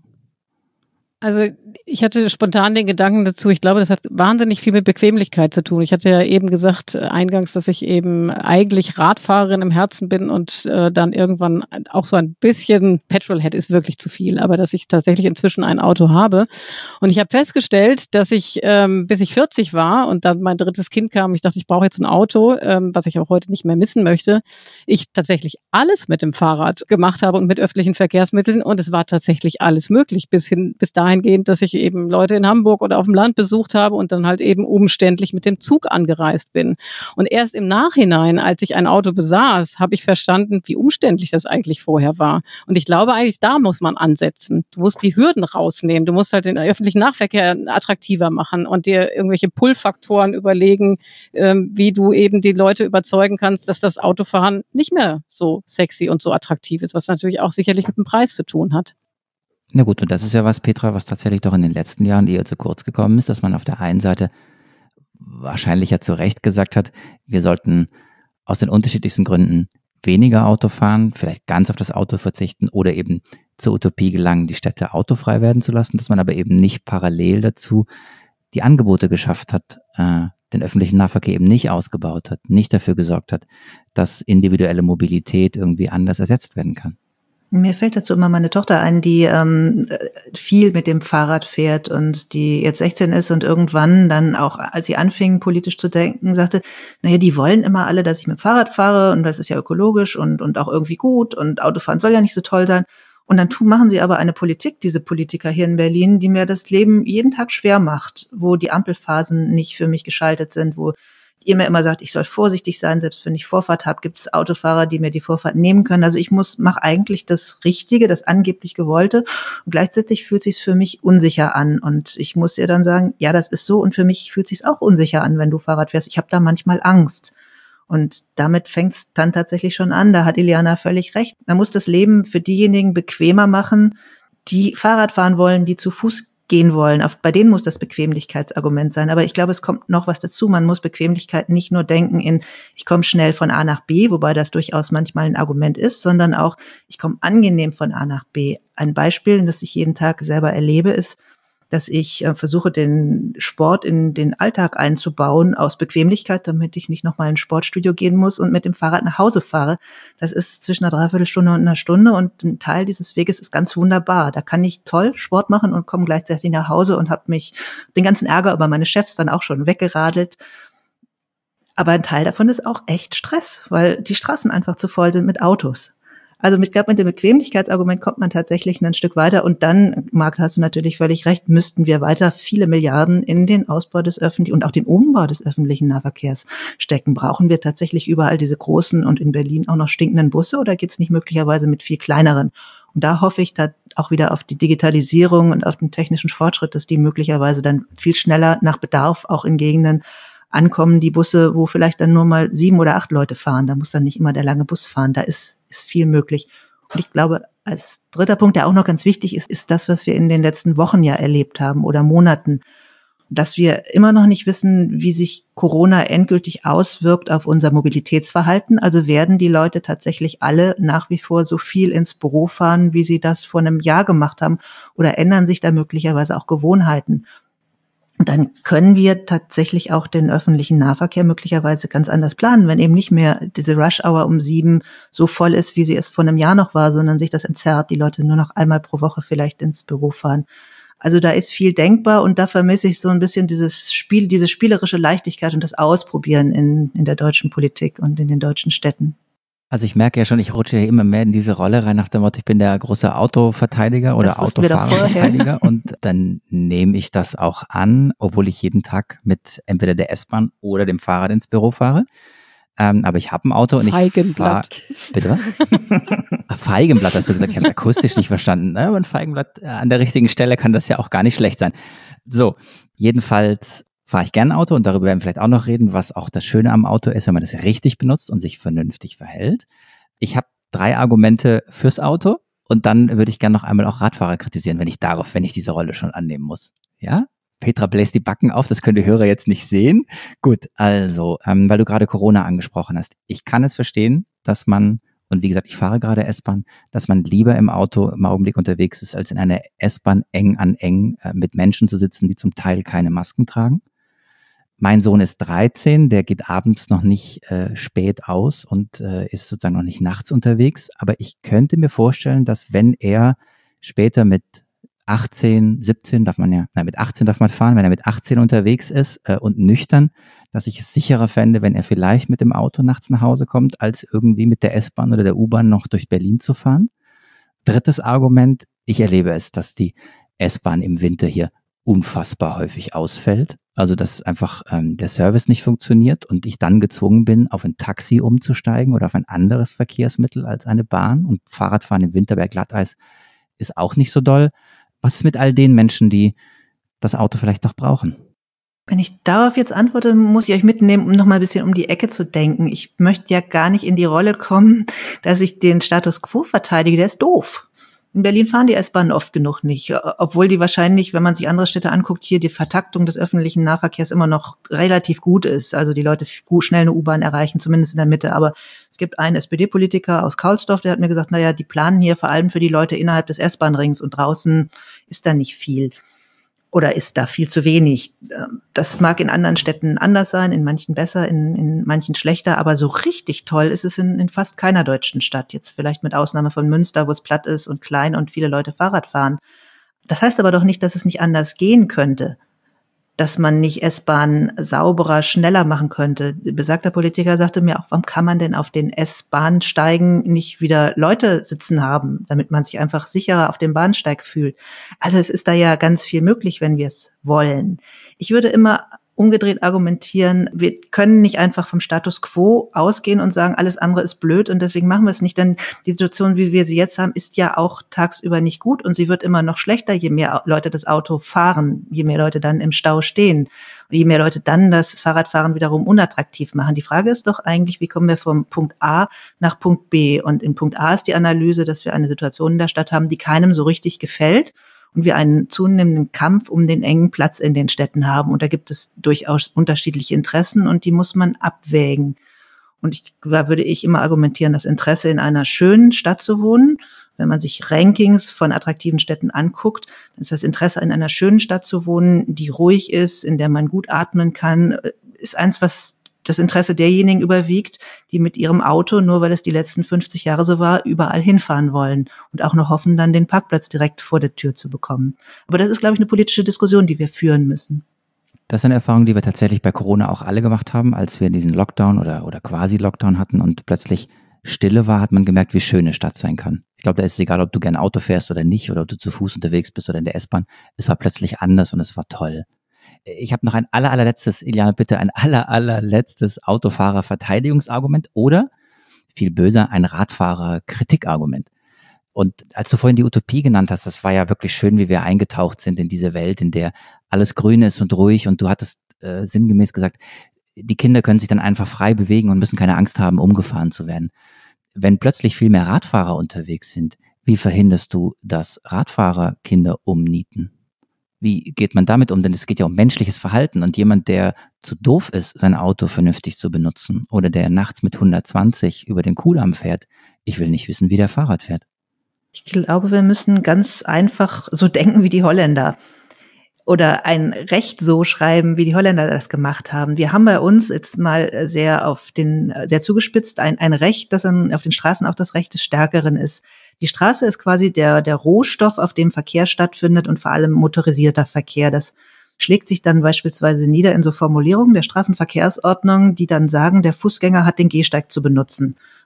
Also ich hatte spontan den Gedanken dazu, ich glaube, das hat wahnsinnig viel mit Bequemlichkeit zu tun. Ich hatte ja eben gesagt, äh, eingangs, dass ich eben eigentlich Radfahrerin im Herzen bin und äh, dann irgendwann auch so ein bisschen Petrolhead ist wirklich zu viel, aber dass ich tatsächlich inzwischen ein Auto habe. Und ich habe festgestellt, dass ich, ähm, bis ich vierzig war und dann mein drittes Kind kam, ich dachte, ich brauche jetzt ein Auto, ähm, was ich auch heute nicht mehr missen möchte, ich tatsächlich alles mit dem Fahrrad gemacht habe und mit öffentlichen Verkehrsmitteln und es war tatsächlich alles möglich, bis hin, bis dahingehend, dass ich eben Leute in Hamburg oder auf dem Land besucht habe und dann halt eben umständlich mit dem Zug angereist bin. Und erst im Nachhinein, als ich ein Auto besaß, habe ich verstanden, wie umständlich das eigentlich vorher war. Und ich glaube eigentlich, da muss man ansetzen. Du musst die Hürden rausnehmen. Du musst halt den öffentlichen Nahverkehr attraktiver machen und dir irgendwelche Pull-Faktoren überlegen, ähm, wie du eben die Leute überzeugen kannst, dass das Autofahren nicht mehr so sexy und so attraktiv ist, was natürlich auch sicherlich mit dem Preis zu tun hat. Na gut, und das ist ja was, Petra, was tatsächlich doch in den letzten Jahren eher zu kurz gekommen ist, dass man auf der einen Seite wahrscheinlich ja zu Recht gesagt hat, wir sollten aus den unterschiedlichsten Gründen weniger Auto fahren, vielleicht ganz auf das Auto verzichten oder eben zur Utopie gelangen, die Städte autofrei werden zu lassen, dass man aber eben nicht parallel dazu die Angebote geschafft hat, äh, den öffentlichen Nahverkehr eben nicht ausgebaut hat, nicht dafür gesorgt hat, dass individuelle Mobilität irgendwie anders ersetzt werden kann. Mir fällt dazu immer meine Tochter ein, die ähm, viel mit dem Fahrrad fährt und die jetzt sechzehn ist und irgendwann dann auch, als sie anfing, politisch zu denken, sagte, naja, die wollen immer alle, dass ich mit dem Fahrrad fahre und das ist ja ökologisch und und auch irgendwie gut und Autofahren soll ja nicht so toll sein. Und dann tun, machen sie aber eine Politik, diese Politiker hier in Berlin, die mir das Leben jeden Tag schwer macht, wo die Ampelphasen nicht für mich geschaltet sind, wo ihr mir immer sagt, ich soll vorsichtig sein, selbst wenn ich Vorfahrt habe, gibt es Autofahrer, die mir die Vorfahrt nehmen können. Also ich muss mache eigentlich das Richtige, das angeblich Gewollte und gleichzeitig fühlt sich's für mich unsicher an und ich muss ihr dann sagen, ja, das ist so und für mich fühlt sich's auch unsicher an, wenn du Fahrrad fährst. Ich habe da manchmal Angst. Und damit fängt's dann tatsächlich schon an. Da hat Iliana völlig recht. Man muss das Leben für diejenigen bequemer machen, die Fahrrad fahren wollen, die zu Fuß gehen wollen. Auf, bei denen muss das Bequemlichkeitsargument sein. Aber ich glaube, es kommt noch was dazu. Man muss Bequemlichkeit nicht nur denken in, ich komme schnell von A nach B, wobei das durchaus manchmal ein Argument ist, sondern auch, ich komme angenehm von A nach B. Ein Beispiel, das ich jeden Tag selber erlebe, ist, dass ich äh, versuche, den Sport in den Alltag einzubauen, aus Bequemlichkeit, damit ich nicht nochmal ins Sportstudio gehen muss und mit dem Fahrrad nach Hause fahre. Das ist zwischen einer Dreiviertelstunde und einer Stunde und ein Teil dieses Weges ist ganz wunderbar. Da kann ich toll Sport machen und komme gleichzeitig nach Hause und habe mich den ganzen Ärger über meine Chefs dann auch schon weggeradelt. Aber ein Teil davon ist auch echt Stress, weil die Straßen einfach zu voll sind mit Autos. Also ich glaube, mit dem Bequemlichkeitsargument kommt man tatsächlich ein Stück weiter. Und dann, Marc, hast du natürlich völlig recht, müssten wir weiter viele Milliarden in den Ausbau des öffentlichen und auch den Umbau des öffentlichen Nahverkehrs stecken. Brauchen wir tatsächlich überall diese großen und in Berlin auch noch stinkenden Busse oder geht's nicht möglicherweise mit viel kleineren? Und da hoffe ich da auch wieder auf die Digitalisierung und auf den technischen Fortschritt, dass die möglicherweise dann viel schneller nach Bedarf auch in Gegenden ankommen, die Busse, wo vielleicht dann nur mal sieben oder acht Leute fahren. Da muss dann nicht immer der lange Bus fahren. Da ist, ist viel möglich. Und ich glaube, als dritter Punkt, der auch noch ganz wichtig ist, ist das, was wir in den letzten Wochen ja erlebt haben oder Monaten. Dass wir immer noch nicht wissen, wie sich Corona endgültig auswirkt auf unser Mobilitätsverhalten. Also werden die Leute tatsächlich alle nach wie vor so viel ins Büro fahren, wie sie das vor einem Jahr gemacht haben? Oder ändern sich da möglicherweise auch Gewohnheiten? Und dann können wir tatsächlich auch den öffentlichen Nahverkehr möglicherweise ganz anders planen, wenn eben nicht mehr diese Rush-Hour um sieben so voll ist, wie sie es vor einem Jahr noch war, sondern sich das entzerrt, die Leute nur noch einmal pro Woche vielleicht ins Büro fahren. Also da ist viel denkbar und da vermisse ich so ein bisschen dieses Spiel, diese spielerische Leichtigkeit und das Ausprobieren in, in der deutschen Politik und in den deutschen Städten. Also ich merke ja schon, ich rutsche ja immer mehr in diese Rolle rein nach dem Motto, ich bin der große Autoverteidiger oder Autofahrerverteidiger und dann nehme ich das auch an, obwohl ich jeden Tag mit entweder der S-Bahn oder dem Fahrrad ins Büro fahre. Ähm, aber ich habe ein Auto und Feigenblatt. ich fahre... Bitte was? Feigenblatt hast du gesagt, ich habe es akustisch nicht verstanden. Ne? Aber ein Feigenblatt an der richtigen Stelle kann das ja auch gar nicht schlecht sein. So, jedenfalls fahre ich gerne Auto und darüber werden wir vielleicht auch noch reden, was auch das Schöne am Auto ist, wenn man das richtig benutzt und sich vernünftig verhält. Ich habe drei Argumente fürs Auto und dann würde ich gerne noch einmal auch Radfahrer kritisieren, wenn ich darauf, wenn ich diese Rolle schon annehmen muss. Ja? Petra bläst die Backen auf, das können die Hörer jetzt nicht sehen. Gut, also, ähm, weil du gerade Corona angesprochen hast. Ich kann es verstehen, dass man, und wie gesagt, ich fahre gerade S-Bahn, dass man lieber im Auto im Augenblick unterwegs ist, als in einer S-Bahn eng an eng äh, mit Menschen zu sitzen, die zum Teil keine Masken tragen. Mein Sohn ist dreizehn, der geht abends noch nicht äh, spät aus und äh, ist sozusagen noch nicht nachts unterwegs. Aber ich könnte mir vorstellen, dass wenn er später mit achtzehn, siebzehn darf man ja, nein, mit achtzehn darf man fahren, wenn er mit achtzehn unterwegs ist äh, und nüchtern, dass ich es sicherer fände, wenn er vielleicht mit dem Auto nachts nach Hause kommt, als irgendwie mit der S-Bahn oder der U-Bahn noch durch Berlin zu fahren. Drittes Argument, ich erlebe es, dass die S-Bahn im Winter hier unfassbar häufig ausfällt. Also dass einfach ähm, der Service nicht funktioniert und ich dann gezwungen bin, auf ein Taxi umzusteigen oder auf ein anderes Verkehrsmittel als eine Bahn. Und Fahrradfahren im Winter bei Glatteis ist auch nicht so doll. Was ist mit all den Menschen, die das Auto vielleicht noch brauchen? Wenn ich darauf jetzt antworte, muss ich euch mitnehmen, um noch mal ein bisschen um die Ecke zu denken. Ich möchte ja gar nicht in die Rolle kommen, dass ich den Status quo verteidige. Der ist doof. In Berlin fahren die S-Bahnen oft genug nicht, obwohl die wahrscheinlich, wenn man sich andere Städte anguckt, hier die Vertaktung des öffentlichen Nahverkehrs immer noch relativ gut ist. Also die Leute schnell eine U-Bahn erreichen, zumindest in der Mitte. Aber es gibt einen S P D-Politiker aus Kaulsdorf, der hat mir gesagt, naja, die planen hier vor allem für die Leute innerhalb des S-Bahn-Rings und draußen ist da nicht viel. Oder ist da viel zu wenig? Das mag in anderen Städten anders sein, in manchen besser, in, in manchen schlechter, aber so richtig toll ist es in, in fast keiner deutschen Stadt. Jetzt vielleicht mit Ausnahme von Münster, wo es platt ist und klein und viele Leute Fahrrad fahren. Das heißt aber doch nicht, dass es nicht anders gehen könnte, dass man nicht S-Bahn sauberer, schneller machen könnte. Besagter Politiker sagte mir auch, warum kann man denn auf den S-Bahnsteigen nicht wieder Leute sitzen haben, damit man sich einfach sicherer auf dem Bahnsteig fühlt. Also es ist da ja ganz viel möglich, wenn wir es wollen. Ich würde immer umgedreht argumentieren, wir können nicht einfach vom Status quo ausgehen und sagen, alles andere ist blöd und deswegen machen wir es nicht, denn die Situation, wie wir sie jetzt haben, ist ja auch tagsüber nicht gut und sie wird immer noch schlechter, je mehr Leute das Auto fahren, je mehr Leute dann im Stau stehen, je mehr Leute dann das Fahrradfahren wiederum unattraktiv machen. Die Frage ist doch eigentlich, wie kommen wir vom Punkt A nach Punkt B? Und in Punkt A ist die Analyse, dass wir eine Situation in der Stadt haben, die keinem so richtig gefällt. Und wir einen zunehmenden Kampf um den engen Platz in den Städten haben. Und da gibt es durchaus unterschiedliche Interessen und die muss man abwägen. Und ich, da würde ich immer argumentieren, das Interesse in einer schönen Stadt zu wohnen. Wenn man sich Rankings von attraktiven Städten anguckt, dann ist das Interesse in einer schönen Stadt zu wohnen, die ruhig ist, in der man gut atmen kann, ist eins, was das Interesse derjenigen überwiegt, die mit ihrem Auto, nur weil es die letzten fünfzig Jahre so war, überall hinfahren wollen und auch noch hoffen, dann den Parkplatz direkt vor der Tür zu bekommen. Aber das ist, glaube ich, eine politische Diskussion, die wir führen müssen. Das ist eine Erfahrung, die wir tatsächlich bei Corona auch alle gemacht haben, als wir diesen Lockdown oder, oder quasi Lockdown hatten und plötzlich Stille war, hat man gemerkt, wie schön eine Stadt sein kann. Ich glaube, da ist es egal, ob du gerne Auto fährst oder nicht oder ob du zu Fuß unterwegs bist oder in der S-Bahn. Es war plötzlich anders und es war toll. Ich habe noch ein aller, allerletztes, Iliane, bitte ein aller, allerletztes Autofahrer-Verteidigungsargument oder, viel böser, ein Radfahrer-Kritikargument. Und als du vorhin die Utopie genannt hast, das war ja wirklich schön, wie wir eingetaucht sind in diese Welt, in der alles grün ist und ruhig und du hattest äh, sinngemäß gesagt, die Kinder können sich dann einfach frei bewegen und müssen keine Angst haben, umgefahren zu werden. Wenn plötzlich viel mehr Radfahrer unterwegs sind, wie verhinderst du, dass Radfahrer Kinder umnieten? Wie geht man damit um? Denn es geht ja um menschliches Verhalten und jemand, der zu doof ist, sein Auto vernünftig zu benutzen oder der nachts mit hundertzwanzig über den Kudamm fährt, ich will nicht wissen, wie der Fahrrad fährt. Ich glaube, wir müssen ganz einfach so denken wie die Holländer. Oder ein Recht so schreiben, wie die Holländer das gemacht haben. Wir haben bei uns jetzt mal sehr auf den, sehr zugespitzt, ein, ein Recht, das dann auf den Straßen auch das Recht des Stärkeren ist. Die Straße ist quasi der, der Rohstoff, auf dem Verkehr stattfindet und vor allem motorisierter Verkehr. Das schlägt sich dann beispielsweise nieder in so Formulierungen der Straßenverkehrsordnung, die dann sagen, der Fußgänger hat den Gehsteig zu benutzen.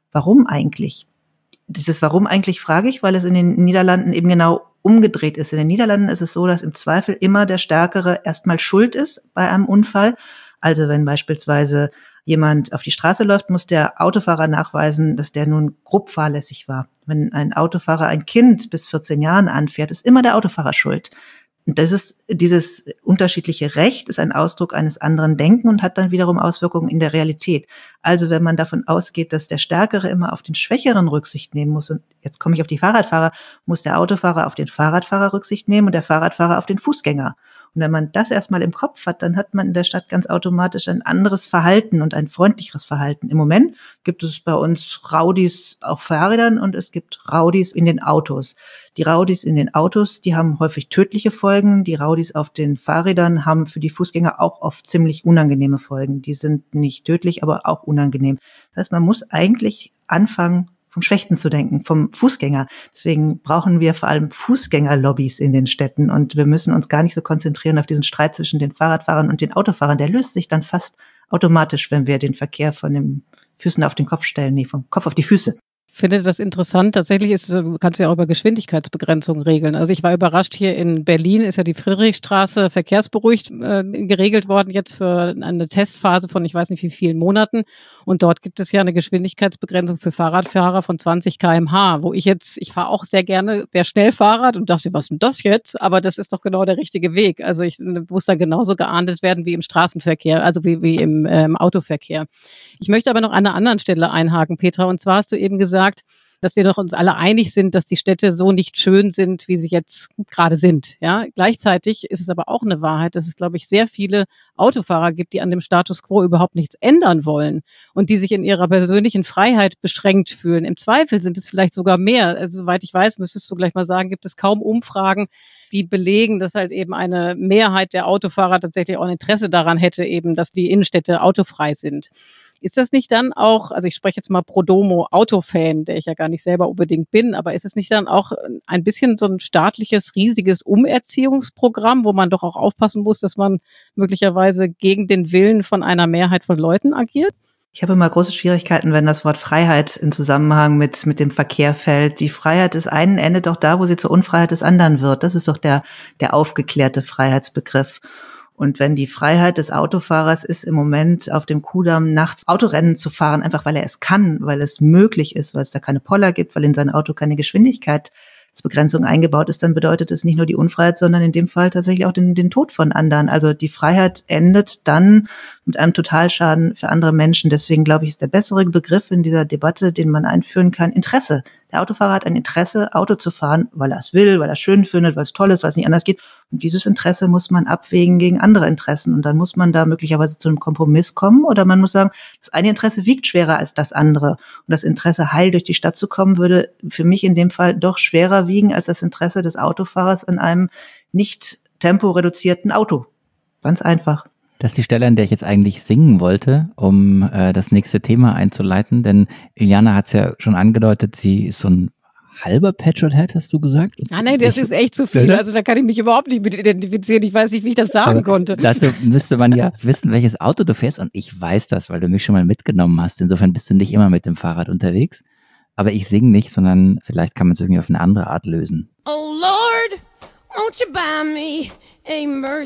warum eigentlich? Dieses Warum eigentlich frage ich, weil es in den Niederlanden eben genau umgedreht ist. In den Niederlanden ist es so, dass im Zweifel immer der Stärkere erstmal schuld ist bei einem Unfall. Also wenn beispielsweise jemand auf die Straße läuft, muss der Autofahrer nachweisen, dass der nun grob fahrlässig war. Wenn ein Autofahrer ein Kind bis vierzehn Jahren anfährt, ist immer der Autofahrer schuld. Und das ist, dieses unterschiedliche Recht ist ein Ausdruck eines anderen Denken und hat dann wiederum Auswirkungen in der Realität. Also wenn man davon ausgeht, dass der Stärkere immer auf den Schwächeren Rücksicht nehmen muss, und jetzt komme ich auf die Fahrradfahrer, muss der Autofahrer auf den Fahrradfahrer Rücksicht nehmen und der Fahrradfahrer auf den Fußgänger. Und wenn man das erstmal im Kopf hat, dann hat man in der Stadt ganz automatisch ein anderes Verhalten und ein freundlicheres Verhalten. Im Moment gibt es bei uns Rowdies auf Fahrrädern und es gibt Rowdies in den Autos. Die Rowdies in den Autos, die haben häufig tödliche Folgen. Die Rowdies auf den Fahrrädern haben für die Fußgänger auch oft ziemlich unangenehme Folgen. Die sind nicht tödlich, aber auch unangenehm. Das heißt, man muss eigentlich anfangen, vom Schwächten zu denken, vom Fußgänger. Deswegen brauchen wir vor allem Fußgängerlobbys in den Städten und wir müssen uns gar nicht so konzentrieren auf diesen Streit zwischen den Fahrradfahrern und den Autofahrern. Der löst sich dann fast automatisch, wenn wir den Verkehr von den Füßen auf den Kopf stellen, nee, vom Kopf auf die Füße. Ich finde das interessant. Tatsächlich ist, kannst du ja auch über Geschwindigkeitsbegrenzung regeln. Also ich war überrascht, hier in Berlin ist ja die Friedrichstraße verkehrsberuhigt äh, geregelt worden, jetzt für eine Testphase von ich weiß nicht wie vielen Monaten. Und dort gibt es ja eine Geschwindigkeitsbegrenzung für Fahrradfahrer von zwanzig Kilometer pro Stunde, wo ich jetzt, ich fahre auch sehr gerne sehr schnell Fahrrad und dachte, was ist denn das jetzt? Aber das ist doch genau der richtige Weg. Also ich muss da genauso geahndet werden wie im Straßenverkehr, also wie, wie im ähm, Autoverkehr. Ich möchte aber noch an einer anderen Stelle einhaken, Petra, und zwar hast du eben gesagt, dass wir doch uns alle einig sind, dass die Städte so nicht schön sind, wie sie jetzt gerade sind. Ja, gleichzeitig ist es aber auch eine Wahrheit, dass es, glaube ich, sehr viele Autofahrer gibt, die an dem Status quo überhaupt nichts ändern wollen und die sich in ihrer persönlichen Freiheit beschränkt fühlen. Im Zweifel sind es vielleicht sogar mehr. Also, soweit ich weiß, müsstest du gleich mal sagen, gibt es kaum Umfragen, die belegen, dass halt eben eine Mehrheit der Autofahrer tatsächlich auch ein Interesse daran hätte, eben, dass die Innenstädte autofrei sind. Ist das nicht dann auch, also ich spreche jetzt mal pro domo Autofan, der ich ja gar nicht selber unbedingt bin, aber ist es nicht dann auch ein bisschen so ein staatliches, riesiges Umerziehungsprogramm, wo man doch auch aufpassen muss, dass man möglicherweise gegen den Willen von einer Mehrheit von Leuten agiert? Ich habe immer große Schwierigkeiten, wenn das Wort Freiheit in Zusammenhang mit mit dem Verkehr fällt. Die Freiheit des einen endet doch da, wo sie zur Unfreiheit des anderen wird. Das ist doch der der aufgeklärte Freiheitsbegriff. Und wenn die Freiheit des Autofahrers ist, im Moment auf dem Kudamm nachts Autorennen zu fahren, einfach weil er es kann, weil es möglich ist, weil es da keine Poller gibt, weil in sein Auto keine Geschwindigkeitsbegrenzung eingebaut ist, dann bedeutet es nicht nur die Unfreiheit, sondern in dem Fall tatsächlich auch den, den Tod von anderen. Also die Freiheit endet dann mit einem Totalschaden für andere Menschen. Deswegen glaube ich, ist der bessere Begriff in dieser Debatte, den man einführen kann, Interesse. Der Autofahrer hat ein Interesse, Auto zu fahren, weil er es will, weil er es schön findet, weil es toll ist, weil es nicht anders geht. Und dieses Interesse muss man abwägen gegen andere Interessen. Und dann muss man da möglicherweise zu einem Kompromiss kommen. Oder man muss sagen, das eine Interesse wiegt schwerer als das andere. Und das Interesse, heil durch die Stadt zu kommen, würde für mich in dem Fall doch schwerer wiegen als das Interesse des Autofahrers an einem nicht temporeduzierten Auto. Ganz einfach. Das ist die Stelle, an der ich jetzt eigentlich singen wollte, um äh, das nächste Thema einzuleiten, denn Iliana hat es ja schon angedeutet, sie ist so ein halber Petrolhead, hast du gesagt? Ah, nein, das ich, ist echt zu viel, also da kann ich mich überhaupt nicht mit identifizieren, ich weiß nicht, wie ich das sagen konnte. Dazu müsste man ja wissen, welches Auto du fährst und ich weiß das, weil du mich schon mal mitgenommen hast, insofern bist du nicht immer mit dem Fahrrad unterwegs, aber ich singe nicht, sondern vielleicht kann man es irgendwie auf eine andere Art lösen. Oh Lord, won't you buy me a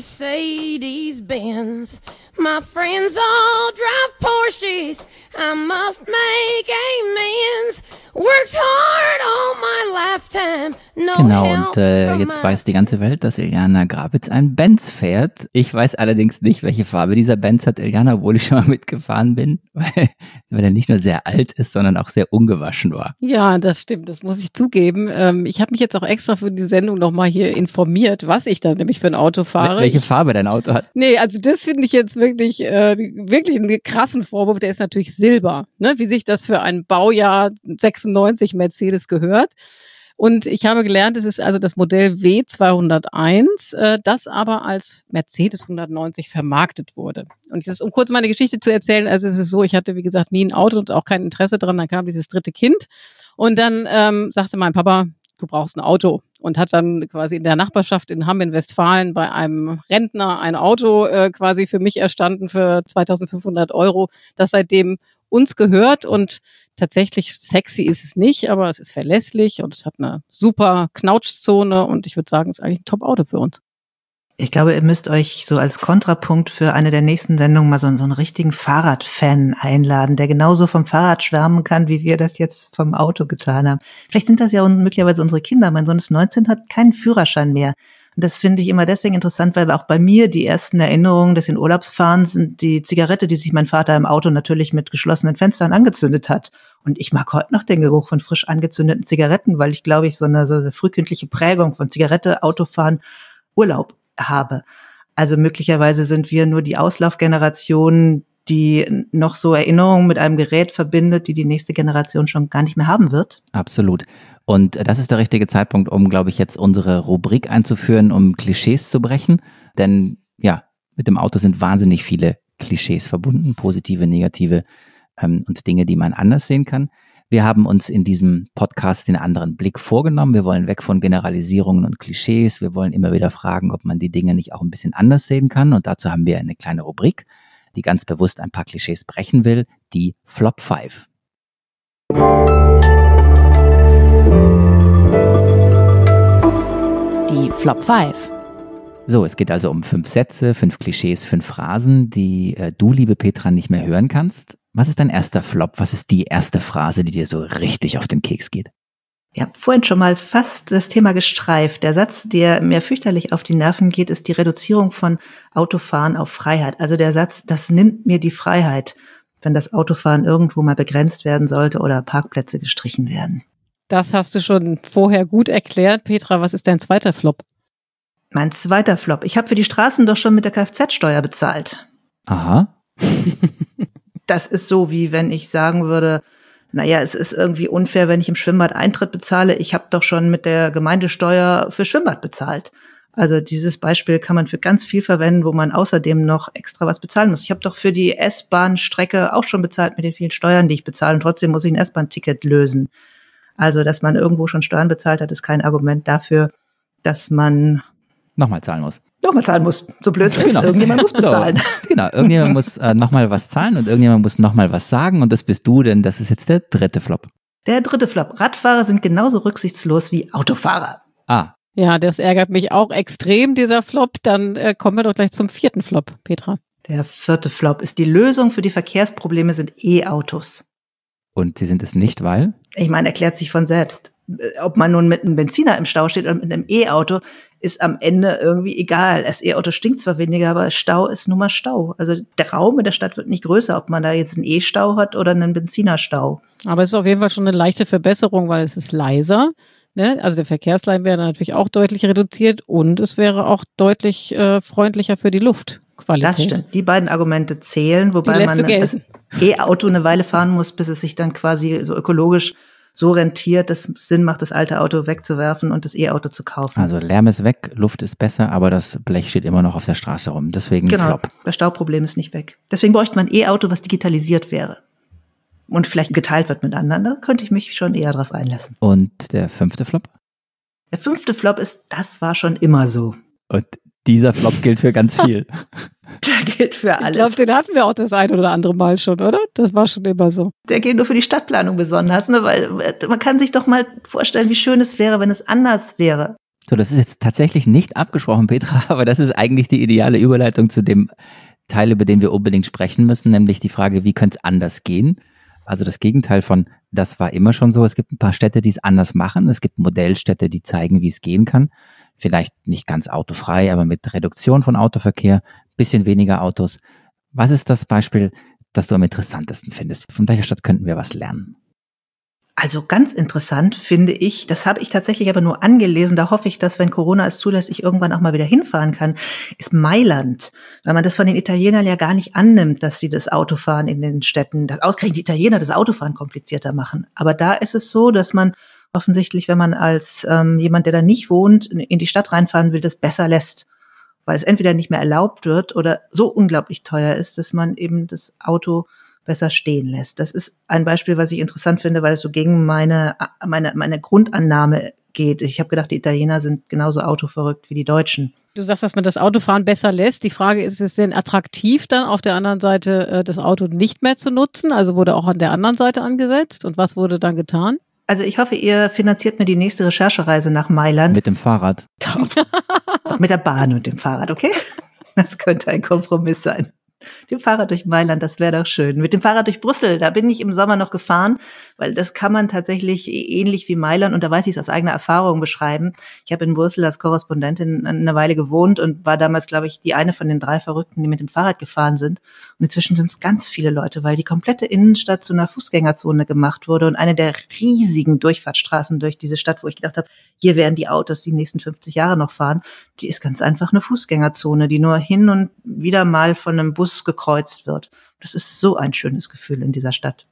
Mercedes-Benz? My friends all drive Porsches. I must make amends. Worked hard all my lifetime. No genau, help und äh, from jetzt my- weiß die ganze Welt, dass Iliana Grabitz ein Benz fährt. Ich weiß allerdings nicht, welche Farbe dieser Benz hat Iliana, obwohl ich schon mal mitgefahren bin, weil, weil er nicht nur sehr alt ist, sondern auch sehr ungewaschen war. Ja, das stimmt, das muss ich zugeben. Ähm, ich habe mich jetzt auch extra für die Sendung nochmal hier informiert, was ich da nämlich für ein Auto fahre. Welche Farbe dein Auto hat? Nee, also das finde ich jetzt wirklich, äh, wirklich einen krassen Vorwurf. Der ist natürlich Silber, ne? Wie sich das für ein Baujahr sechsundneunzig Mercedes gehört. Und ich habe gelernt, es ist also das Modell W zweihunderteins, äh, das aber als Mercedes hundertneunzig vermarktet wurde. Und das, um kurz meine Geschichte zu erzählen, also es ist so, ich hatte wie gesagt nie ein Auto und auch kein Interesse daran. Dann kam dieses dritte Kind und dann ähm, sagte mein Papa, du brauchst ein Auto. Und hat dann quasi in der Nachbarschaft in Hamm in Westfalen bei einem Rentner ein Auto äh, quasi für mich erstanden für zweitausendfünfhundert Euro, das seitdem uns gehört und tatsächlich sexy ist es nicht, aber es ist verlässlich und es hat eine super Knautschzone und ich würde sagen, es ist eigentlich ein Top-Auto für uns. Ich glaube, ihr müsst euch so als Kontrapunkt für eine der nächsten Sendungen mal so, so einen richtigen Fahrradfan einladen, der genauso vom Fahrrad schwärmen kann, wie wir das jetzt vom Auto getan haben. Vielleicht sind das ja möglicherweise unsere Kinder. Mein Sohn ist neunzehn, hat keinen Führerschein mehr. Und das finde ich immer deswegen interessant, weil auch bei mir die ersten Erinnerungen des in Urlaubsfahrens sind die Zigarette, die sich mein Vater im Auto natürlich mit geschlossenen Fenstern angezündet hat. Und ich mag heute noch den Geruch von frisch angezündeten Zigaretten, weil ich, glaube ich, so eine, so eine frühkindliche Prägung von Zigarette, Autofahren, Urlaub habe. Also möglicherweise sind wir nur die Auslaufgeneration, die noch so Erinnerungen mit einem Gerät verbindet, die die nächste Generation schon gar nicht mehr haben wird. Absolut. Und das ist der richtige Zeitpunkt, um, glaube ich, jetzt unsere Rubrik einzuführen, um Klischees zu brechen. Denn ja, mit dem Auto sind wahnsinnig viele Klischees verbunden, positive, negative ähm, und Dinge, die man anders sehen kann. Wir haben uns in diesem Podcast den anderen Blick vorgenommen. Wir wollen weg von Generalisierungen und Klischees. Wir wollen immer wieder fragen, ob man die Dinge nicht auch ein bisschen anders sehen kann. Und dazu haben wir eine kleine Rubrik, die ganz bewusst ein paar Klischees brechen will, die Flop fünf. Die Flop fünf. So, es geht also um fünf Sätze, fünf Klischees, fünf Phrasen, die äh, du, liebe Petra, nicht mehr hören kannst. Was ist dein erster Flop? Was ist die erste Phrase, die dir so richtig auf den Keks geht? Ja, vorhin schon mal fast das Thema gestreift. Der Satz, der mir fürchterlich auf die Nerven geht, ist die Reduzierung von Autofahren auf Freiheit. Also der Satz, das nimmt mir die Freiheit, wenn das Autofahren irgendwo mal begrenzt werden sollte oder Parkplätze gestrichen werden. Das hast du schon vorher gut erklärt. Petra, was ist dein zweiter Flop? Mein zweiter Flop. Ich habe für die Straßen doch schon mit der Kfz-Steuer bezahlt. Aha. Das ist so, wie wenn ich sagen würde, naja, es ist irgendwie unfair, wenn ich im Schwimmbad Eintritt bezahle. Ich habe doch schon mit der Gemeindesteuer für Schwimmbad bezahlt. Also dieses Beispiel kann man für ganz viel verwenden, wo man außerdem noch extra was bezahlen muss. Ich habe doch für die S-Bahn-Strecke auch schon bezahlt mit den vielen Steuern, die ich bezahle. Und trotzdem muss ich ein S-Bahn-Ticket lösen. Also, dass man irgendwo schon Steuern bezahlt hat, ist kein Argument dafür, dass man nochmal zahlen muss. Nochmal zahlen muss. So blöd ist, genau. Irgendjemand muss bezahlen. So, genau, irgendjemand muss äh, nochmal was zahlen und irgendjemand muss nochmal was sagen und das bist du, denn das ist jetzt der dritte Flop. Der dritte Flop. Radfahrer sind genauso rücksichtslos wie Autofahrer. Ah. Ja, das ärgert mich auch extrem, dieser Flop. Dann äh, kommen wir doch gleich zum vierten Flop, Petra. Der vierte Flop ist, die Lösung für die Verkehrsprobleme sind E-Autos. Und sie sind es nicht, weil? Ich meine, erklärt sich von selbst. Ob man nun mit einem Benziner im Stau steht oder mit einem E-Auto, ist am Ende irgendwie egal. Das E-Auto stinkt zwar weniger, aber Stau ist nun mal Stau. Also der Raum in der Stadt wird nicht größer, ob man da jetzt einen E-Stau hat oder einen Benzinerstau. Aber es ist auf jeden Fall schon eine leichte Verbesserung, weil es ist leiser. Ne? Also der Verkehrslärm wäre natürlich auch deutlich reduziert und es wäre auch deutlich äh, freundlicher für die Luftqualität. Das stimmt. Die beiden Argumente zählen, wobei man das E-Auto eine Weile fahren muss, bis es sich dann quasi so ökologisch so rentiert, dass es Sinn macht, das alte Auto wegzuwerfen und das E-Auto zu kaufen. Also Lärm ist weg, Luft ist besser, aber das Blech steht immer noch auf der Straße rum. Deswegen genau, Flop. Das Stauproblem ist nicht weg. Deswegen bräuchte man ein E-Auto, was digitalisiert wäre und vielleicht geteilt wird mit anderen. Da könnte ich mich schon eher drauf einlassen. Und der fünfte Flop? Der fünfte Flop ist, das war schon immer so. Und dieser Flop gilt für ganz viel. Der gilt für alles. Ich glaube, den hatten wir auch das ein oder andere Mal schon, oder? Das war schon immer so. Der gilt nur für die Stadtplanung besonders, ne? Weil man kann sich doch mal vorstellen, wie schön es wäre, wenn es anders wäre. So, das ist jetzt tatsächlich nicht abgesprochen, Petra, aber das ist eigentlich die ideale Überleitung zu dem Teil, über den wir unbedingt sprechen müssen, nämlich die Frage, wie könnte es anders gehen? Also das Gegenteil von, das war immer schon so. Es gibt ein paar Städte, die es anders machen. Es gibt Modellstädte, die zeigen, wie es gehen kann. Vielleicht nicht ganz autofrei, aber mit Reduktion von Autoverkehr, bisschen weniger Autos. Was ist das Beispiel, das du am interessantesten findest? Von welcher Stadt könnten wir was lernen? Also ganz interessant finde ich, das habe ich tatsächlich aber nur angelesen, da hoffe ich, dass, wenn Corona es zulässt, ich irgendwann auch mal wieder hinfahren kann, ist Mailand. Weil man das von den Italienern ja gar nicht annimmt, dass sie das Autofahren in den Städten, dass ausgerechnet die Italiener das Autofahren komplizierter machen. Aber da ist es so, dass man offensichtlich, wenn man als ähm, jemand, der da nicht wohnt, in, in die Stadt reinfahren will, das besser lässt. Weil es entweder nicht mehr erlaubt wird oder so unglaublich teuer ist, dass man eben das Auto besser stehen lässt. Das ist ein Beispiel, was ich interessant finde, weil es so gegen meine, meine, meine Grundannahme geht. Ich habe gedacht, die Italiener sind genauso autoverrückt wie die Deutschen. Du sagst, dass man das Autofahren besser lässt. Die Frage ist, ist es denn attraktiv, dann auf der anderen Seite äh, das Auto nicht mehr zu nutzen? Also wurde auch an der anderen Seite angesetzt? Und was wurde dann getan? Also ich hoffe, ihr finanziert mir die nächste Recherchereise nach Mailand. Mit dem Fahrrad. Top. Mit der Bahn und dem Fahrrad, okay? Das könnte ein Kompromiss sein. Dem Fahrrad durch Mailand, das wäre doch schön. Mit dem Fahrrad durch Brüssel, da bin ich im Sommer noch gefahren, weil das kann man tatsächlich ähnlich wie Mailand, und da weiß ich es aus eigener Erfahrung, beschreiben. Ich habe in Brüssel als Korrespondentin eine Weile gewohnt und war damals, glaube ich, die eine von den drei Verrückten, die mit dem Fahrrad gefahren sind. Und inzwischen sind es ganz viele Leute, weil die komplette Innenstadt zu einer Fußgängerzone gemacht wurde und eine der riesigen Durchfahrtsstraßen durch diese Stadt, wo ich gedacht habe, hier werden die Autos die nächsten fünfzig Jahre noch fahren, die ist ganz einfach eine Fußgängerzone, die nur hin und wieder mal von einem Bus gekreuzt wird. Das ist so ein schönes Gefühl in dieser Stadt.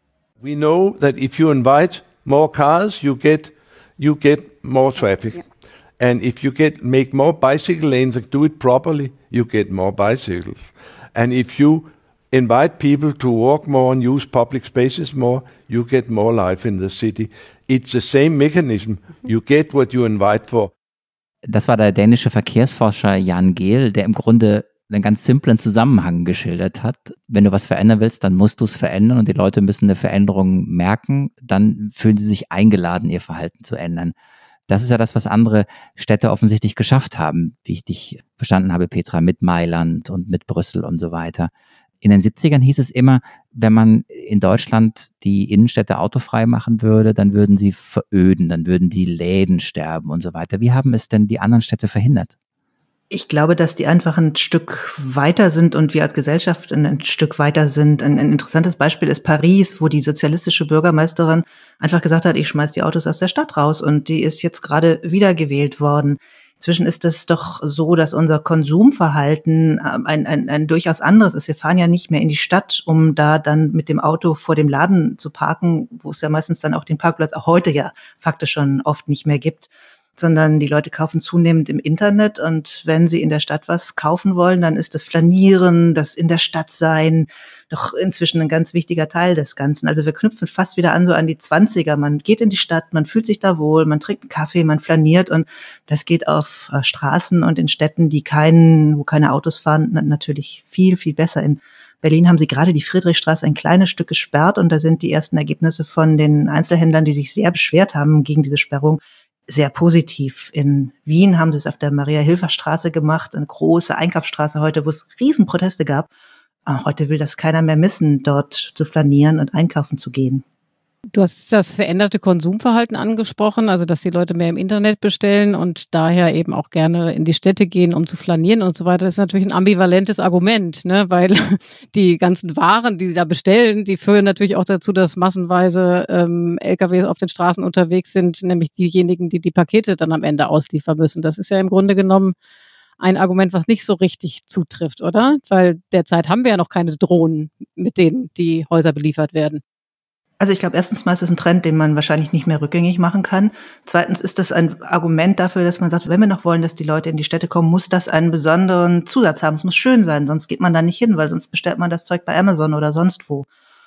We know that if you invite more cars, you get you get more traffic. Yeah. And if you get make more bicycle lanes and do it properly, you get more bicycles. And if you invite people to walk more and use public spaces more, you get more life in the city. It's the same mechanism. You get what you invite for. Das war der dänische Verkehrsforscher Jan Gehl, der im Grunde einen ganz simplen Zusammenhang geschildert hat. Wenn du was verändern willst, dann musst du es verändern und die Leute müssen eine Veränderung merken, dann fühlen sie sich eingeladen, ihr Verhalten zu ändern. Das ist ja das, was andere Städte offensichtlich geschafft haben, wie ich dich verstanden habe, Petra, mit Mailand und mit Brüssel und so weiter. In den siebzigern hieß es immer, wenn man in Deutschland die Innenstädte autofrei machen würde, dann würden sie veröden, dann würden die Läden sterben und so weiter. Wie haben es denn die anderen Städte verhindert? Ich glaube, dass die einfach ein Stück weiter sind und wir als Gesellschaft ein, ein Stück weiter sind. Ein, ein interessantes Beispiel ist Paris, wo die sozialistische Bürgermeisterin einfach gesagt hat, ich schmeiß die Autos aus der Stadt raus, und die ist jetzt gerade wiedergewählt worden. Inzwischen ist es doch so, dass unser Konsumverhalten ein, ein, ein durchaus anderes ist. Wir fahren ja nicht mehr in die Stadt, um da dann mit dem Auto vor dem Laden zu parken, wo es ja meistens dann auch den Parkplatz auch heute ja faktisch schon oft nicht mehr gibt, sondern die Leute kaufen zunehmend im Internet, und wenn sie in der Stadt was kaufen wollen, dann ist das Flanieren, das in der Stadt sein, doch inzwischen ein ganz wichtiger Teil des Ganzen. Also wir knüpfen fast wieder an so an die Zwanziger. Man geht in die Stadt, man fühlt sich da wohl, man trinkt einen Kaffee, man flaniert, und das geht auf äh, Straßen und in Städten, die keinen, wo keine Autos fahren, natürlich viel, viel besser. In Berlin haben sie gerade die Friedrichstraße ein kleines Stück gesperrt, und da sind die ersten Ergebnisse von den Einzelhändlern, die sich sehr beschwert haben gegen diese Sperrung, sehr positiv. In Wien haben sie es auf der Maria-Hilfer-Straße gemacht, eine große Einkaufsstraße heute, wo es Riesenproteste gab. Aber heute will das keiner mehr missen, dort zu flanieren und einkaufen zu gehen. Du hast das veränderte Konsumverhalten angesprochen, also dass die Leute mehr im Internet bestellen und daher eben auch gerne in die Städte gehen, um zu flanieren und so weiter. Das ist natürlich ein ambivalentes Argument, ne? Weil die ganzen Waren, die sie da bestellen, die führen natürlich auch dazu, dass massenweise ähm, L K Ws auf den Straßen unterwegs sind, nämlich diejenigen, die die Pakete dann am Ende ausliefern müssen. Das ist ja im Grunde genommen ein Argument, was nicht so richtig zutrifft, oder? Weil derzeit haben wir ja noch keine Drohnen, mit denen die Häuser beliefert werden. Also ich glaube, erstens mal ist es ein Trend, den man wahrscheinlich nicht mehr rückgängig machen kann. Zweitens ist das ein Argument dafür, dass man sagt, wenn wir noch wollen, dass die Leute in die Städte kommen, muss das einen besonderen Zusatz haben. Es muss schön sein, sonst geht man da nicht hin, weil sonst bestellt man das Zeug bei Amazon oder sonst wo.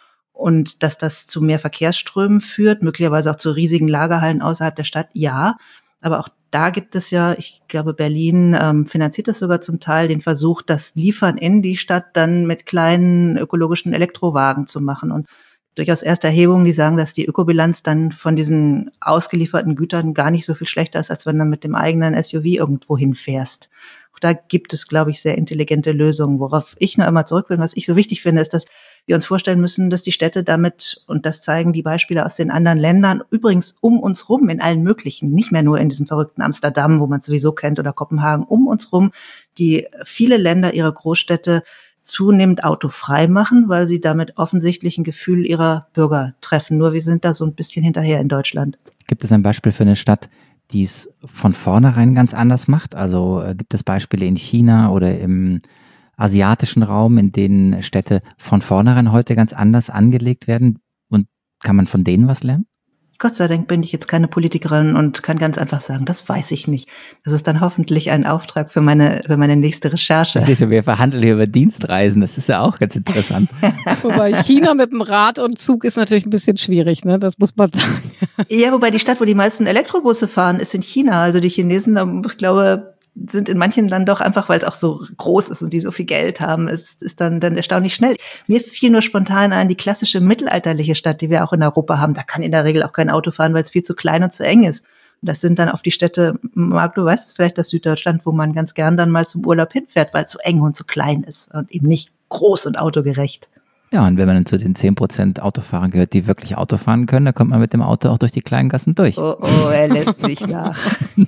Und dass das zu mehr Verkehrsströmen führt, möglicherweise auch zu riesigen Lagerhallen außerhalb der Stadt, ja. Aber auch da gibt es ja, ich glaube, Berlin ähm, finanziert das sogar zum Teil, den Versuch, das Liefern in die Stadt dann mit kleinen ökologischen Elektrowagen zu machen. Und durchaus erste Erhebungen, die sagen, dass die Ökobilanz dann von diesen ausgelieferten Gütern gar nicht so viel schlechter ist, als wenn du mit dem eigenen S U V irgendwo hinfährst. Auch da gibt es, glaube ich, sehr intelligente Lösungen. Worauf ich noch einmal zurück will, was ich so wichtig finde, ist, dass wir uns vorstellen müssen, dass die Städte damit, und das zeigen die Beispiele aus den anderen Ländern, übrigens um uns rum in allen möglichen, nicht mehr nur in diesem verrückten Amsterdam, wo man es sowieso kennt, oder Kopenhagen, um uns rum, die viele Länder, ihre Großstädte zunehmend autofrei machen, weil sie damit offensichtlich ein Gefühl ihrer Bürger treffen. Nur wir sind da so ein bisschen hinterher in Deutschland. Gibt es ein Beispiel für eine Stadt, die es von vornherein ganz anders macht? Also äh, gibt es Beispiele in China oder im asiatischen Raum, in denen Städte von vornherein heute ganz anders angelegt werden? Und kann man von denen was lernen? Gott sei Dank bin ich jetzt keine Politikerin und kann ganz einfach sagen, das weiß ich nicht. Das ist dann hoffentlich ein Auftrag für meine, für meine nächste Recherche. Das ist ja, wir verhandeln hier über Dienstreisen, das ist ja auch ganz interessant. Wobei China mit dem Rad und Zug ist natürlich ein bisschen schwierig, ne? Das muss man sagen. Ja, wobei die Stadt, wo die meisten Elektrobusse fahren, ist in China. Also die Chinesen, ich glaube, sind in manchen dann doch einfach, weil es auch so groß ist und die so viel Geld haben, ist, ist dann, dann erstaunlich schnell. Mir fiel nur spontan ein, die klassische mittelalterliche Stadt, die wir auch in Europa haben, da kann in der Regel auch kein Auto fahren, weil es viel zu klein und zu eng ist. Und das sind dann auf die Städte, Marc, du weißt es vielleicht, das Süddeutschland, wo man ganz gern dann mal zum Urlaub hinfährt, weil es zu eng und zu klein ist und eben nicht groß und autogerecht. Ja, und wenn man dann zu den zehn Prozent Autofahrern gehört, die wirklich Auto fahren können, dann kommt man mit dem Auto auch durch die kleinen Gassen durch. Oh, oh, er lässt nicht nach.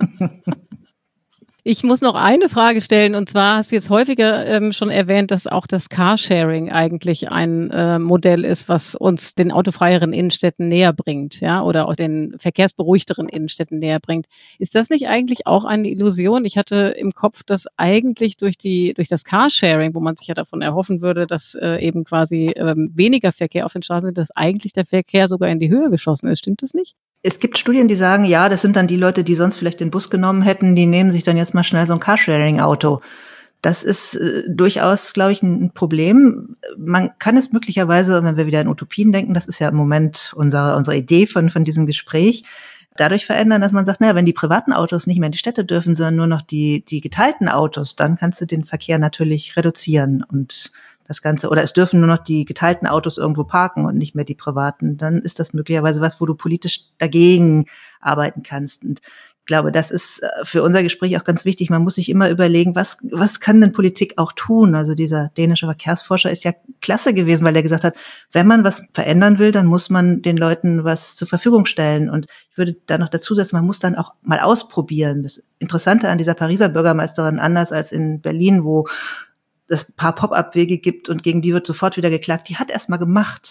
Ich muss noch eine Frage stellen, und zwar hast du jetzt häufiger ähm, schon erwähnt, dass auch das Carsharing eigentlich ein äh, Modell ist, was uns den autofreieren Innenstädten näher bringt, ja, oder auch den verkehrsberuhigteren Innenstädten näher bringt. Ist das nicht eigentlich auch eine Illusion? Ich hatte im Kopf, dass eigentlich durch die durch das Carsharing, wo man sich ja davon erhoffen würde, dass äh, eben quasi ähm, weniger Verkehr auf den Straßen ist, dass eigentlich der Verkehr sogar in die Höhe geschossen ist. Stimmt das nicht? Es gibt Studien, die sagen, ja, das sind dann die Leute, die sonst vielleicht den Bus genommen hätten, die nehmen sich dann jetzt mal schnell so ein Carsharing-Auto. Das ist äh, durchaus, glaube ich, ein Problem. Man kann es möglicherweise, wenn wir wieder in Utopien denken, das ist ja im Moment unsere, unsere Idee von, von diesem Gespräch, dadurch verändern, dass man sagt, naja, wenn die privaten Autos nicht mehr in die Städte dürfen, sondern nur noch die, die geteilten Autos, dann kannst du den Verkehr natürlich reduzieren und das Ganze, oder es dürfen nur noch die geteilten Autos irgendwo parken und nicht mehr die privaten, dann ist das möglicherweise was, wo du politisch dagegen arbeiten kannst. Und ich glaube, das ist für unser Gespräch auch ganz wichtig. Man muss sich immer überlegen, was, was kann denn Politik auch tun? Also dieser dänische Verkehrsforscher ist ja klasse gewesen, weil er gesagt hat, wenn man was verändern will, dann muss man den Leuten was zur Verfügung stellen. Und ich würde da noch dazu setzen, man muss dann auch mal ausprobieren. Das Interessante an dieser Pariser Bürgermeisterin, anders als in Berlin, wo es ein paar Pop-up-Wege gibt und gegen die wird sofort wieder geklagt, die hat erst mal gemacht.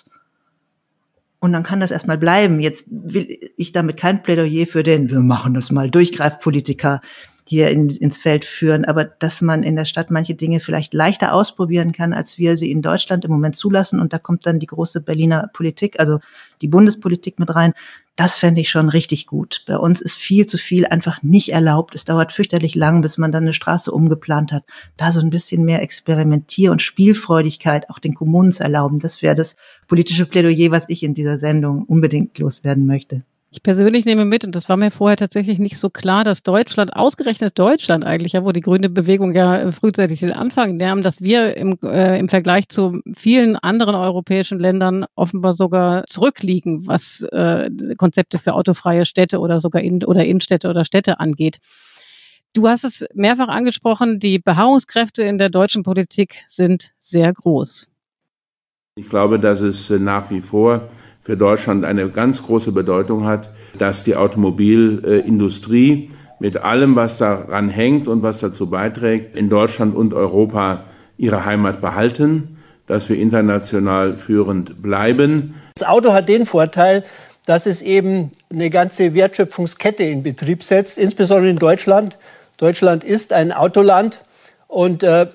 Und dann kann das erst mal bleiben. Jetzt will ich damit kein Plädoyer für den, wir machen das mal, Durchgreifpolitiker hier in, ins Feld führen, aber dass man in der Stadt manche Dinge vielleicht leichter ausprobieren kann, als wir sie in Deutschland im Moment zulassen. Und da kommt dann die große Berliner Politik, also die Bundespolitik mit rein. Das fände ich schon richtig gut. Bei uns ist viel zu viel einfach nicht erlaubt. Es dauert fürchterlich lang, bis man dann eine Straße umgeplant hat. Da so ein bisschen mehr Experimentier- und Spielfreudigkeit auch den Kommunen zu erlauben. Das wäre das politische Plädoyer, was ich in dieser Sendung unbedingt loswerden möchte. Ich persönlich nehme mit, und das war mir vorher tatsächlich nicht so klar, dass Deutschland, ausgerechnet Deutschland eigentlich, ja, wo die grüne Bewegung ja frühzeitig den Anfang nahm, dass wir im, äh, im Vergleich zu vielen anderen europäischen Ländern offenbar sogar zurückliegen, was äh, Konzepte für autofreie Städte oder sogar in, oder Innenstädte oder Städte angeht. Du hast es mehrfach angesprochen, die Beharrungskräfte in der deutschen Politik sind sehr groß. Ich glaube, dass es nach wie vor für Deutschland eine ganz große Bedeutung hat, dass die Automobilindustrie mit allem, was daran hängt und was dazu beiträgt, in Deutschland und Europa ihre Heimat behalten, dass wir international führend bleiben. Das Auto hat den Vorteil, dass es eben eine ganze Wertschöpfungskette in Betrieb setzt, insbesondere in Deutschland. Deutschland ist ein Autoland und äh,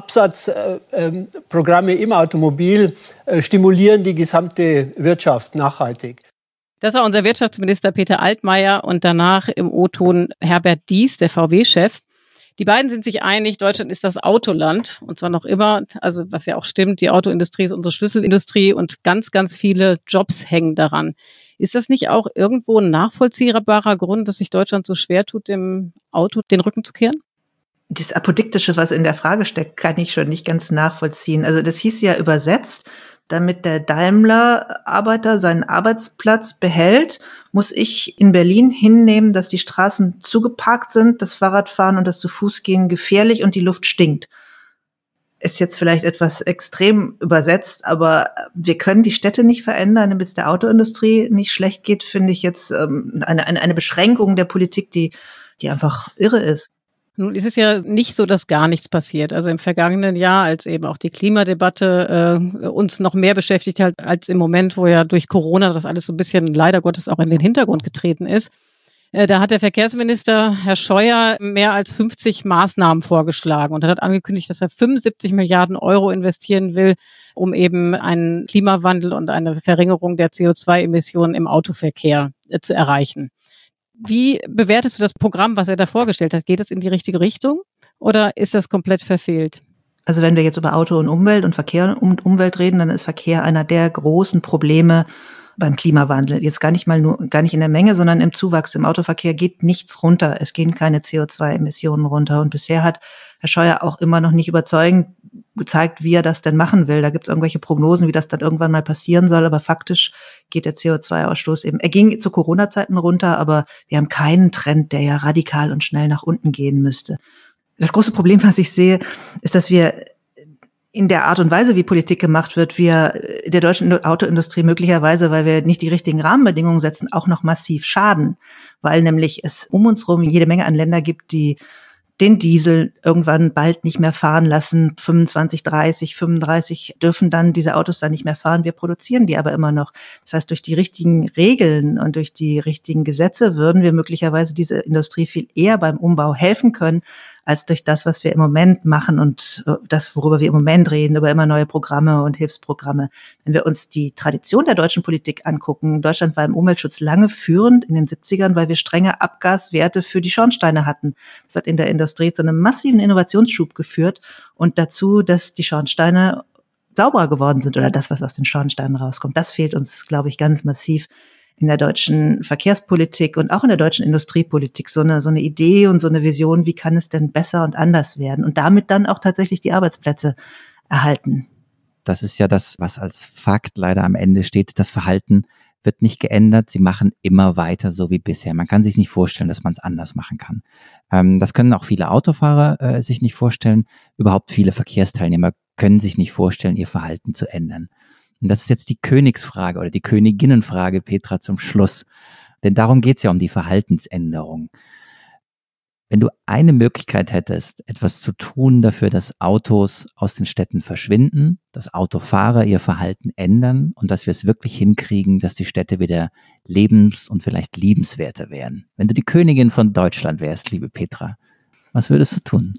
Absatzprogramme äh, im Automobil äh, stimulieren die gesamte Wirtschaft nachhaltig. Das war unser Wirtschaftsminister Peter Altmaier und danach im O-Ton Herbert Dies, der V W-Chef. Die beiden sind sich einig, Deutschland ist das Autoland und zwar noch immer, also was ja auch stimmt, die Autoindustrie ist unsere Schlüsselindustrie und ganz, ganz viele Jobs hängen daran. Ist das nicht auch irgendwo ein nachvollziehbarer Grund, dass sich Deutschland so schwer tut, dem Auto den Rücken zu kehren? Das Apodiktische, was in der Frage steckt, kann ich schon nicht ganz nachvollziehen. Also das hieß ja übersetzt, damit der Daimler-Arbeiter seinen Arbeitsplatz behält, muss ich in Berlin hinnehmen, dass die Straßen zugeparkt sind, das Fahrradfahren und das Zu-Fuß-Gehen gefährlich und die Luft stinkt. Ist jetzt vielleicht etwas extrem übersetzt, aber wir können die Städte nicht verändern, damit es der Autoindustrie nicht schlecht geht, finde ich jetzt ähm, eine, eine, eine Beschränkung der Politik, die, die einfach irre ist. Nun ist es ja nicht so, dass gar nichts passiert. Also im vergangenen Jahr, als eben auch die Klimadebatte äh, uns noch mehr beschäftigt hat, als im Moment, wo ja durch Corona das alles so ein bisschen leider Gottes auch in den Hintergrund getreten ist, Da hat der Verkehrsminister, Herr Scheuer, mehr als fünfzig Maßnahmen vorgeschlagen und hat angekündigt, dass er fünfundsiebzig Milliarden Euro investieren will, um eben einen Klimawandel und eine Verringerung der C O zwei Emissionen im Autoverkehr äh, zu erreichen. Wie bewertest du das Programm, was er da vorgestellt hat? Geht es in die richtige Richtung oder ist das komplett verfehlt? Also wenn wir jetzt über Auto und Umwelt und Verkehr und Umwelt reden, dann ist Verkehr einer der großen Probleme beim Klimawandel. Jetzt gar nicht mal nur, gar nicht in der Menge, sondern im Zuwachs. Im Autoverkehr geht nichts runter. Es gehen keine C O zwei Emissionen runter. Und bisher hat Herr Scheuer auch immer noch nicht überzeugend gezeigt, wie er das denn machen will. Da gibt es irgendwelche Prognosen, wie das dann irgendwann mal passieren soll. Aber faktisch geht der C O zwei Ausstoß eben, er ging zu Corona-Zeiten runter, aber wir haben keinen Trend, der ja radikal und schnell nach unten gehen müsste. Das große Problem, was ich sehe, ist, dass wir in der Art und Weise, wie Politik gemacht wird, wir der deutschen Autoindustrie möglicherweise, weil wir nicht die richtigen Rahmenbedingungen setzen, auch noch massiv schaden. Weil nämlich es um uns herum jede Menge an Länder gibt, die den Diesel irgendwann bald nicht mehr fahren lassen. fünfundzwanzig, dreißig, fünfunddreißig dürfen dann diese Autos dann nicht mehr fahren. Wir produzieren die aber immer noch. Das heißt, durch die richtigen Regeln und durch die richtigen Gesetze würden wir möglicherweise diese Industrie viel eher beim Umbau helfen können, als durch das, was wir im Moment machen und das, worüber wir im Moment reden, über immer neue Programme und Hilfsprogramme. Wenn wir uns die Tradition der deutschen Politik angucken, Deutschland war im Umweltschutz lange führend in den siebzigern, weil wir strenge Abgaswerte für die Schornsteine hatten. Das hat in der Industrie zu einem massiven Innovationsschub geführt und dazu, dass die Schornsteine sauberer geworden sind oder das, was aus den Schornsteinen rauskommt. Das fehlt uns, glaube ich, ganz massiv in der deutschen Verkehrspolitik und auch in der deutschen Industriepolitik, so eine, so eine Idee und so eine Vision, wie kann es denn besser und anders werden und damit dann auch tatsächlich die Arbeitsplätze erhalten. Das ist ja das, was als Fakt leider am Ende steht. Das Verhalten wird nicht geändert. Sie machen immer weiter so wie bisher. Man kann sich nicht vorstellen, dass man es anders machen kann. Ähm, das können auch viele Autofahrer äh, sich nicht vorstellen. Überhaupt viele Verkehrsteilnehmer können sich nicht vorstellen, ihr Verhalten zu ändern. Und das ist jetzt die Königsfrage oder die Königinnenfrage, Petra, zum Schluss. Denn darum geht es ja um die Verhaltensänderung. Wenn du eine Möglichkeit hättest, etwas zu tun dafür, dass Autos aus den Städten verschwinden, dass Autofahrer ihr Verhalten ändern und dass wir es wirklich hinkriegen, dass die Städte wieder lebens- und vielleicht liebenswerter werden. Wenn du die Königin von Deutschland wärst, liebe Petra, was würdest du tun?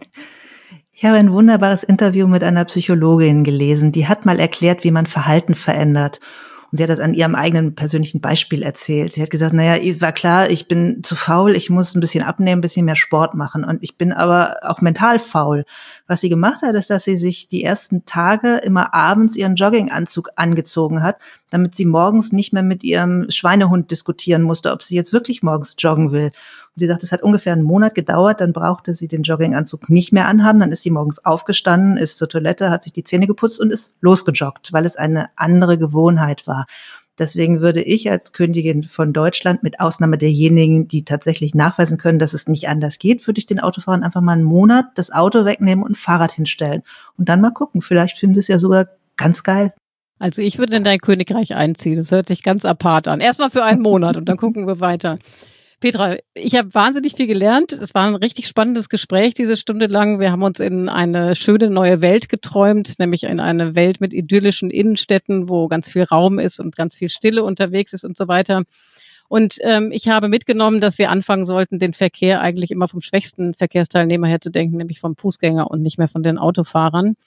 Ich habe ein wunderbares Interview mit einer Psychologin gelesen, die hat mal erklärt, wie man Verhalten verändert. Und sie hat das an ihrem eigenen persönlichen Beispiel erzählt. Sie hat gesagt, naja, war klar, ich bin zu faul, ich muss ein bisschen abnehmen, ein bisschen mehr Sport machen. Und ich bin aber auch mental faul. Was sie gemacht hat, ist, dass sie sich die ersten Tage immer abends ihren Jogginganzug angezogen hat, damit sie morgens nicht mehr mit ihrem Schweinehund diskutieren musste, ob sie jetzt wirklich morgens joggen will. Und sie sagt, es hat ungefähr einen Monat gedauert, dann brauchte sie den Jogginganzug nicht mehr anhaben, dann ist sie morgens aufgestanden, ist zur Toilette, hat sich die Zähne geputzt und ist losgejoggt, weil es eine andere Gewohnheit war. Deswegen würde ich als Königin von Deutschland, mit Ausnahme derjenigen, die tatsächlich nachweisen können, dass es nicht anders geht, würde ich den Autofahrern einfach mal einen Monat das Auto wegnehmen und ein Fahrrad hinstellen. Und dann mal gucken, vielleicht finden sie es ja sogar ganz geil. Also ich würde in dein Königreich einziehen. Das hört sich ganz apart an. Erstmal für einen Monat und dann gucken wir weiter. Petra, ich habe wahnsinnig viel gelernt. Es war ein richtig spannendes Gespräch diese Stunde lang. Wir haben uns in eine schöne neue Welt geträumt, nämlich in eine Welt mit idyllischen Innenstädten, wo ganz viel Raum ist und ganz viel Stille unterwegs ist und so weiter. Und ähm, ich habe mitgenommen, dass wir anfangen sollten, den Verkehr eigentlich immer vom schwächsten Verkehrsteilnehmer her zu denken, nämlich vom Fußgänger und nicht mehr von den Autofahrern.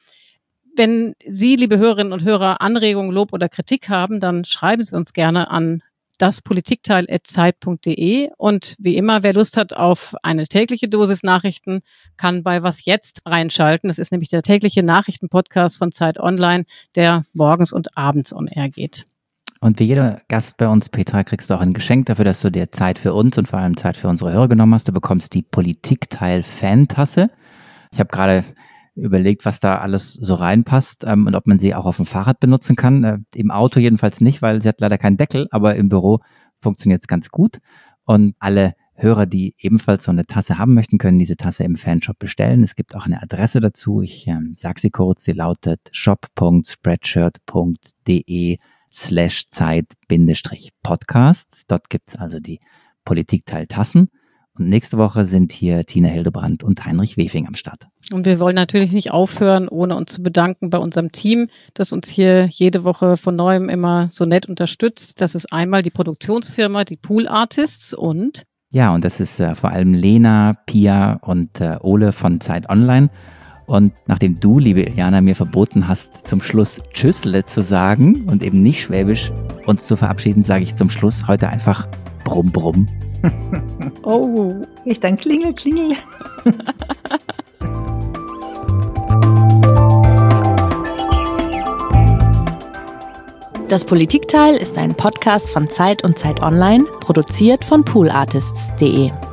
Wenn Sie, liebe Hörerinnen und Hörer, Anregungen, Lob oder Kritik haben, dann schreiben Sie uns gerne an das politikteil at zeit punkt de. Und wie immer, wer Lust hat auf eine tägliche Dosis Nachrichten, kann bei Was Jetzt reinschalten. Das ist nämlich der tägliche Nachrichtenpodcast von Zeit Online, der morgens und abends on air geht. Und wie jeder Gast bei uns, Petra, kriegst du auch ein Geschenk dafür, dass du dir Zeit für uns und vor allem Zeit für unsere Hörer genommen hast. Du bekommst die Politikteil-Fan-Tasse. Ich habe gerade überlegt, was da alles so reinpasst ähm, und ob man sie auch auf dem Fahrrad benutzen kann. Äh, im Auto jedenfalls nicht, weil sie hat leider keinen Deckel, aber im Büro funktioniert es ganz gut. Und alle Hörer, die ebenfalls so eine Tasse haben möchten, können diese Tasse im Fanshop bestellen. Es gibt auch eine Adresse dazu. Ich ähm, sage sie kurz, sie lautet shop punkt spreadshirt punkt de slash Zeit Bindestrich Podcasts. Dort gibt's also die Politikteil-Tassen. Und nächste Woche sind hier Tina Hildebrand und Heinrich Wefing am Start. Und wir wollen natürlich nicht aufhören, ohne uns zu bedanken bei unserem Team, das uns hier jede Woche von Neuem immer so nett unterstützt. Das ist einmal die Produktionsfirma, die Pool Artists und Ja, und das ist äh, vor allem Lena, Pia und äh, Ole von Zeit Online. Und nachdem du, liebe Iliana, mir verboten hast, zum Schluss Tschüssle zu sagen und eben nicht Schwäbisch uns zu verabschieden, sage ich zum Schluss heute einfach Brumm, Brumm. Oh. Ich dann Klingel, Klingel. Das Politikteil ist ein Podcast von Zeit und Zeit Online, produziert von poolartists punkt de.